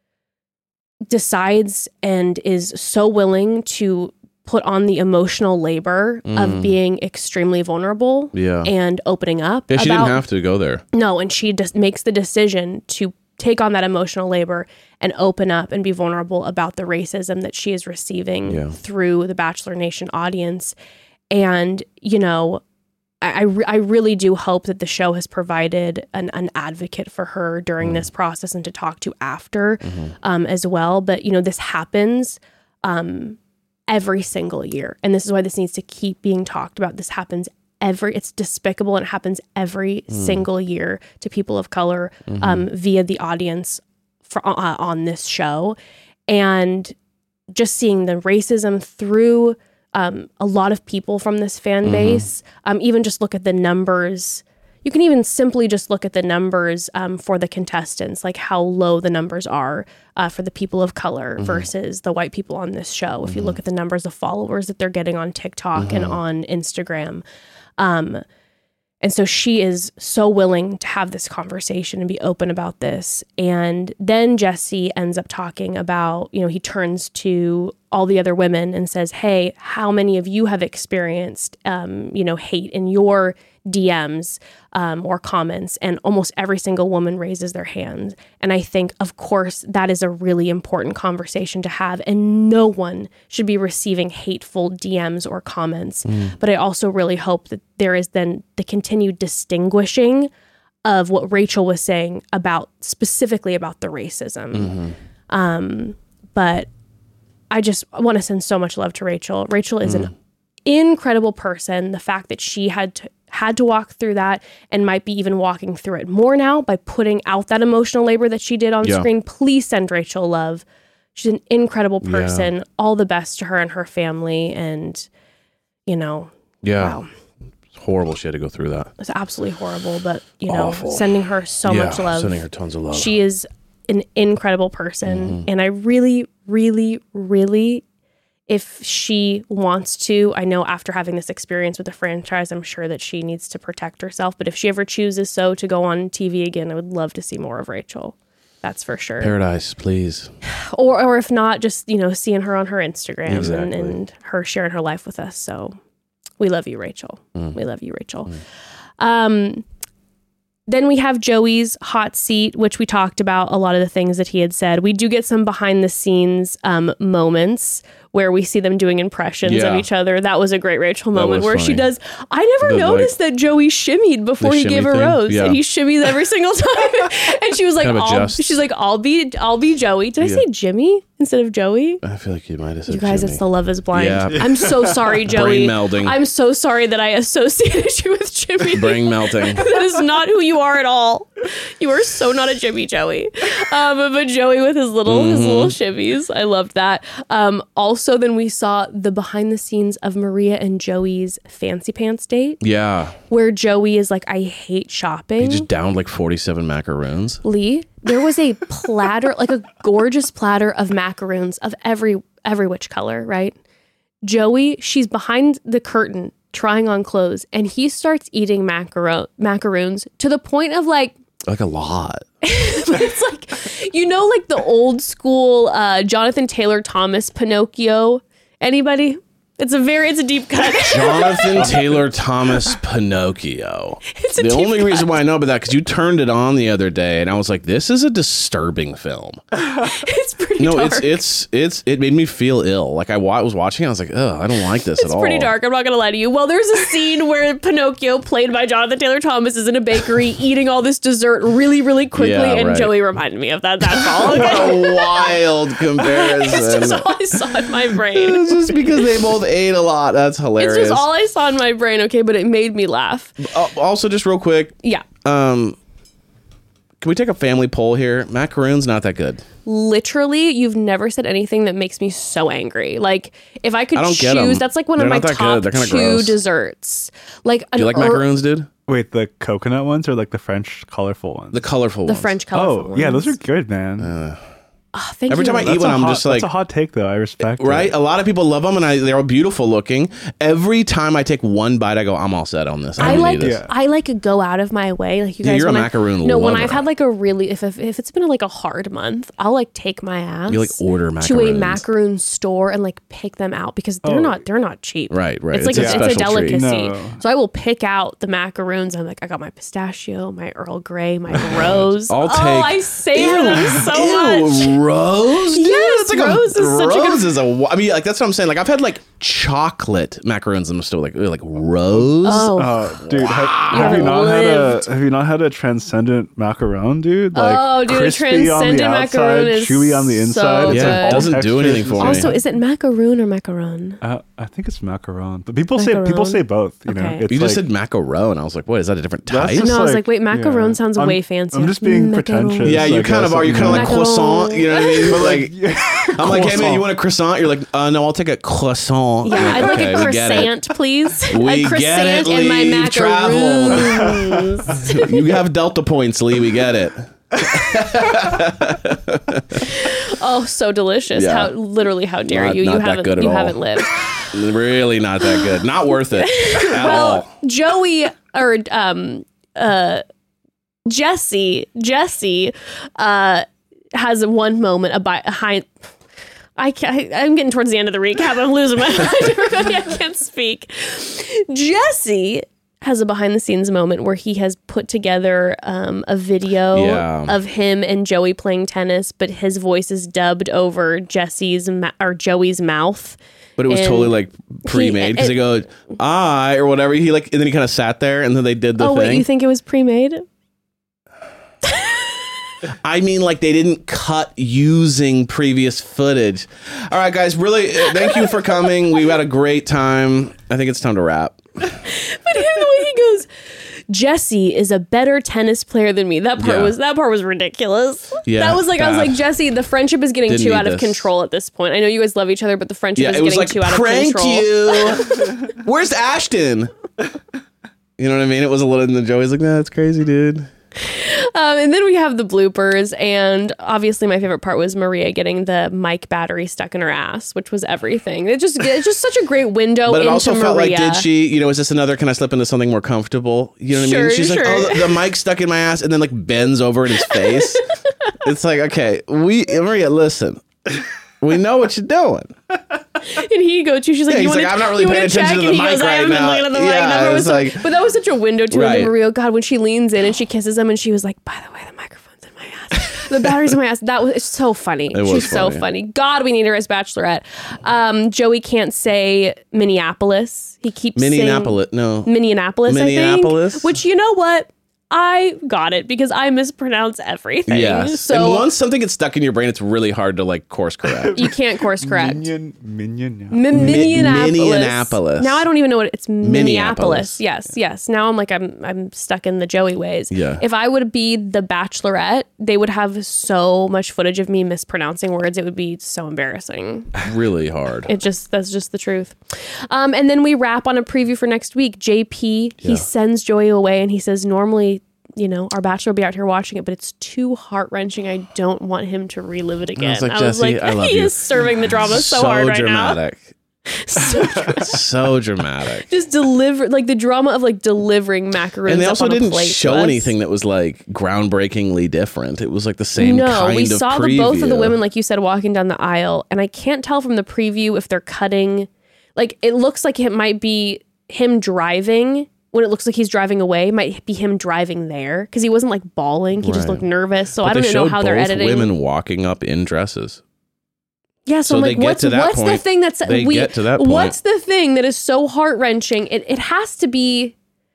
decides and is so willing to put on the emotional labor of being extremely vulnerable Yeah. and opening up. Yeah, she about, didn't have to go there. No, and she just makes the decision to take on that emotional labor and open up and be vulnerable about the racism that she is receiving Yeah. through the Bachelor Nation audience. And, you know, I, I, re- I really do hope that the show has provided an, an advocate for her during this process and to talk to after um, as well. But, you know, this happens um, every single year. And this is why this needs to keep being talked about. This happens every, it's despicable and it happens every single year to people of color um, via the audience for, uh, on this show. And just seeing the racism through um, a lot of people from this fan base, um, even just look at the numbers. You can even simply just look at the numbers um, for the contestants, like how low the numbers are uh, for the people of color versus the white people on this show. If you look at the numbers of followers that they're getting on TikTok and on Instagram. Um, and so she is so willing to have this conversation and be open about this. And then Jesse ends up talking about, you know, he turns to all the other women and says, hey, how many of you have experienced, um, you know, hate in your D Ms um, or comments? And almost every single woman raises their hand. And I think, of course, that is a really important conversation to have. And no one should be receiving hateful D Ms or comments. But I also really hope that there is then the continued distinguishing of what Rachel was saying about specifically about the racism. Um, but I just want to send so much love to Rachel. Rachel is an incredible person. The fact that she had to, had to walk through that and might be even walking through it more now by putting out that emotional labor that she did on Yeah. screen. Please send Rachel love. She's an incredible person. All the best to her and her family. And, you know, Yeah. wow, It's horrible she had to go through that. it's absolutely horrible. But, you know, Awful. sending her so yeah, much love. sending her tons of love. She is an incredible person. Mm-hmm. And I really, really, really, if she wants to, I know after having this experience with the franchise, I'm sure that she needs to protect herself. But if she ever chooses so to go on T V again, I would love to see more of Rachel. That's for sure. Paradise, please. Or, or if not, just, you know, seeing her on her Instagram and, Exactly. and her sharing her life with us. So we love you, Rachel. Mm. We love you, Rachel. Mm. Um, then we have Joey's hot seat, which we talked about a lot of the things that he had said. We do get some behind the scenes um, moments where we see them doing impressions Yeah. of each other. That was a great Rachel That moment was where she funny. does. I never The, noticed that Joey shimmied before The he gave shimmy a thing? rose, Yeah. and he shimmies every single time. And she was like, Kind of I'll, adjusts. she's like, I'll be, I'll be Joey. Did I Yeah. say Jimmy instead of Joey? I feel like you might have said You guys, Jimmy. it's the Love Is Blind. Yeah. I'm so sorry, Joey. Brain melding. I'm so sorry that I associated you with Jimmy. Brain melting. That is not who you are at all. You are so not a Jimmy Joey. Um, but Joey with his little his Mm-hmm. little shimmies. I loved that. Um, also, then we saw the behind the scenes of Maria and Joey's fancy pants date, Yeah. where Joey is like, I hate shopping. He just downed like forty-seven macaroons. Lee, there was a platter, like a gorgeous platter of macaroons of every every which color, right? Joey, she's behind the curtain trying on clothes, and he starts eating macaro- macaroons to the point of like, Like a lot. it's like, you know, like the old school uh, Jonathan Taylor Thomas Pinocchio. Anybody? It's a very, it's a deep cut. Jonathan Taylor Thomas Pinocchio. It's a The deep only cut. reason why I know about that because you turned it on the other day and I was like, this is a disturbing film. It's pretty No, dark. it's it's it's it made me feel ill. Like I wa- was watching, it, I was like, oh, I don't like this It's at all. pretty dark. I'm not gonna lie to you. Well, there's a scene where Pinocchio, played by Jonathan Taylor Thomas, is in a bakery eating all this dessert really, really quickly, Yeah, and right. Joey reminded me of that. That's all. Okay? A wild It's comparison. just all I saw in my brain. It's just because they both ate a lot. That's It's hilarious. just all I saw in my brain. Okay, but it made me laugh. Uh, also, just real quick, Yeah. um, can we take a family poll here? Macaroons not that good. Literally, you've never said anything that makes me so angry. Like, if I could I don't get choose, 'em. that's like one They're of my not that top good. They're kinda two gross. desserts. Like, Do you like macaroons, dude? Wait, the coconut ones or like the French colorful ones? The colorful The ones. French colorful oh, yeah, those are ones. good, man. Oh, thank Every you. time I eat That's one, a I'm hot, just like, that's a hot take though. I respect right? it. A lot of people love them, and I, they're beautiful looking. Every time I take one bite, I go, I'm all set on this. I, I don't like need this. Yeah. I like go out of my way. Like you Yeah, guys, you're a when I- macaroon No, when lover. I've had like a really if, if if it's been like a hard month, I'll like take my ass. You, like, order to a macaroons. macaroon store and like pick them out because they're Oh. not they're not cheap. Right, right. It's like It's it's, a it's a special treat. delicacy. No. So I will pick out the macaroons. I'm like, I got my pistachio, my Earl Grey, my rose. I'll oh, take- I savor them so much. Ew, rose? Dude, Yes, it's like rose is a, such a good- rose is a. wa- I mean, like that's what I'm saying. Like I've had like chocolate macaroons, and I'm still like, ew, like rose. Oh, Oh, dude, have, You have you haven't not lived. had a have you not had a transcendent macaron, dude? Like Oh, dude, a crispy on the transcendent outside, macaron is chewy on the so inside. It's Yeah, like it all doesn't do textures anything for and me. also, is it macaroon or macaron? Uh, I think it's macaron, but people say people Macaron? say both. You know, Okay. it's you just like, said macaron, and I was like, what is that? A different That's type? just No, I was like, wait, yeah. macaron sounds I'm- way fancier. I'm just being Macaron. pretentious. Yeah, you I kind of guess, are. You're kind of like Macaron. croissant. You know what I mean? But like, Yeah. I'm like, hey man, Croissant. you want a croissant? You're like, uh, no, I'll take a croissant. Yeah, I'd like Okay, a we get it. croissant, please. We a get croissant it, and my Lee. You've macaroons. You have Delta points, Lee. We get it. Oh, so delicious! Yeah. How literally? How dare Not- you? not you that haven't. good at you all. haven't lived. Really not that good. Not worth it at Well, all. Joey or um uh Jesse Jesse uh has one moment about behind. I can't, I'm getting towards the end of the recap. I'm losing my mind. I can't speak. Jesse has a behind the scenes moment where he has put together um, a video Yeah. of him and Joey playing tennis, but his voice is dubbed over Jesse's ma- or Joey's mouth. But it was And totally like pre-made because it- they go I or whatever. He like and then he kind of sat there and then they did the Oh thing. wait, you think it was pre-made? I mean, like they didn't cut using previous footage. All right, guys, really, uh, thank you for coming. We had a great time. I think it's time to wrap. But him, the way he goes, Jesse is a better tennis player than me. That part Yeah. was that part was ridiculous. Yeah, that was like I was bad. like, Jesse, the friendship is getting Didn't too need out of this. control at this point. I know you guys love each other, but the friendship Yeah, is it was getting like too out of prank control. you. Where's Ashton? You know what I mean? It was a little. And the Joey's like, nah, that's crazy, dude. Um, and then we have the bloopers, and obviously my favorite part was Maria getting the mic battery stuck in her ass, which was everything. It just it's just such a great window But it into also Maria. felt like, did she, you know, is this another, can I slip into something more comfortable? You know what I Sure, mean? She's like, sure. oh, the, the mic stuck in my ass and then like bends over in his face. It's like, okay, we Maria, listen. We know what you're doing. And he go to, she's like, Yeah, you he's want like, I'm not really you paying wanna attention check? to the And he mic goes, I right haven't been now. looking at the Yeah, mic. Never it was was so- like- but that was such a window to Right. him. Real God, when she leans in and she kisses him and she was like, by the way, the microphone's in my ass. The battery's in my ass. That was it's so funny. was She's so funny. funny. God, we need her as Bachelorette. Um, Joey can't say Minneapolis. He keeps Minneapolis, no. saying Minneapolis, I Minneapolis? think. Which, you know what? I got it because I mispronounce everything. Yes. So and once something gets stuck in your brain, it's really hard to like course correct. you can't course correct. Minion, minion. Yeah. Mi- Minneapolis. Minneapolis. Now I don't even know what it's Minneapolis. Minneapolis. Yes, yes. Now I'm like I'm I'm stuck in the Joey ways. Yeah. If I would be the Bachelorette, they would have so much footage of me mispronouncing words. It would be so embarrassing. really hard. It just that's just the truth. Um, and then we wrap on a preview for next week. J P he Yeah. sends Joey away and he says normally, you know, our Bachelor will be out here watching it, but it's too heart wrenching. I don't want him to relive it again. like, Jesse, I love he you. is serving the drama so, hard right now. dramatic. So so dramatic. just deliver like the drama of like delivering macaroons. And they up also on a didn't plate show to us. anything that was like groundbreakingly different. It was like the same No, kind we of saw preview. the, both of the women, like you said, walking down the aisle, and I can't tell from the preview if they're cutting. Like it looks like it might be him driving. When it looks like he's driving away, it might be him driving there because he wasn't like bawling. He just Right. looked nervous. So But I don't they even know showed how they're both editing. women walking up in dresses. Yeah, so, So I'm they like, get what's to that what's the point- thing that's they we get to that point. what's the thing that is so heart wrenching? It it has to be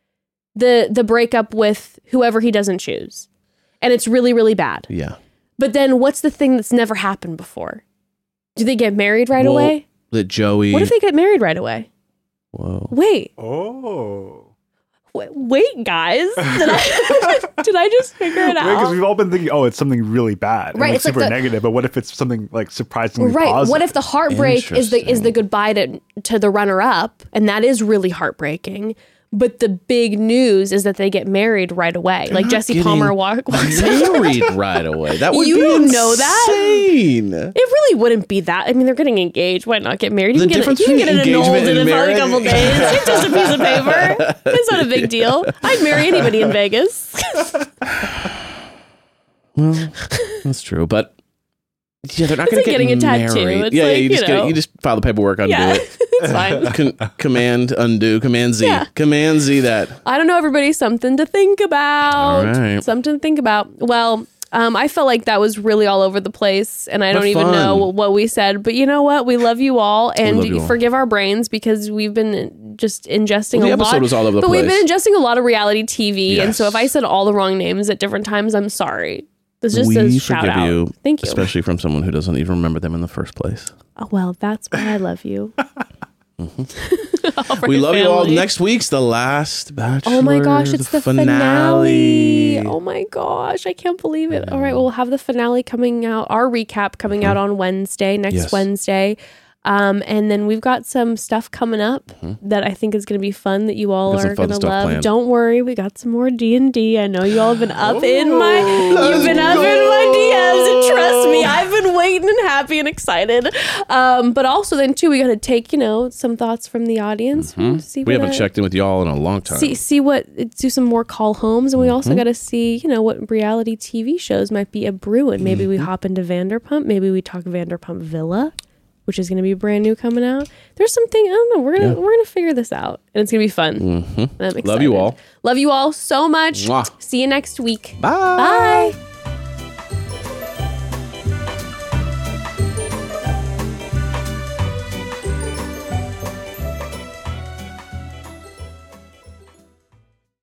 the the breakup with whoever he doesn't choose, and it's really really bad. Yeah. But then what's the thing that's never happened before? Do they get married right Well, away? That Joey. What if they get married right away? Whoa. Wait, Oh. wait, wait guys, did I did I just figure it Because out? we've all been thinking, oh, it's something really bad, and, Right, like, it's like super the- negative. But what if it's something like surprisingly Right. positive? What if the heartbreak is the is Interesting. the goodbye to to the runner up, and that is really heartbreaking. But the big news is that they get married right away. Like not Jesse getting Palmer walk, walks in. married right away? That would You be don't know that? insane. It really wouldn't be that. I mean, they're getting engaged. Why not get married? You The can get, difference you can get it between annulled engagement in and about a couple marriage- days. It's just a piece of paper. It's not a big deal. I'd marry anybody in Vegas. Well, that's true, but yeah, they're not It's going to like get getting a tattoo. married. It's yeah, like, yeah, you you just get, know. you just file the paperwork, undo Yeah, it. it's fine. Con- command undo, command Z, Yeah. command Z that. I don't know, everybody. Something to think about. All right. Something to think about. Well, um, I felt like that was really all over the place, and I But don't even fun. know what we said. But you know what? We love you all, and love you all. forgive our brains because we've been just ingesting Well, the a lot. episode was all over the but we've place. been ingesting a lot of reality T V, and so Yes. if I said all the wrong names at different times, I'm sorry. This is just we a shout forgive out. you, Thank you. especially from someone who doesn't even remember them in the first place. Oh, well, that's why I love you. All for We your love you all. family. Next week's the last Bachelor. Oh my gosh, it's the finale. finale. Oh my gosh, I can't believe it. All right, we'll have the finale coming out, our recap coming out on Wednesday, next Yes. Wednesday. Um, and then we've got some stuff coming up that I think is going to be fun that you all We got some are fun going to stuff love. planned. Don't worry, we got some more D and D. I know you all have been up in my you've been up in my D Ms, and trust me, I've been waiting and happy and excited. Um, but also then too, we got to take you know some thoughts from the audience. See Mm-hmm. We what haven't I- checked in with y'all in a long time. see see what do some more call homes, and we Mm-hmm. also got to see you know what reality T V shows might be a brewing. Maybe Mm-hmm. we hop into Vanderpump. Maybe we talk Vanderpump Villa, which is going to be brand new coming out. There's something I don't know. We're gonna Yeah. we're gonna figure this out, and it's gonna be fun. And I'm Love you excited. all. Love you all so much. Mwah. See you next week. Bye. Bye.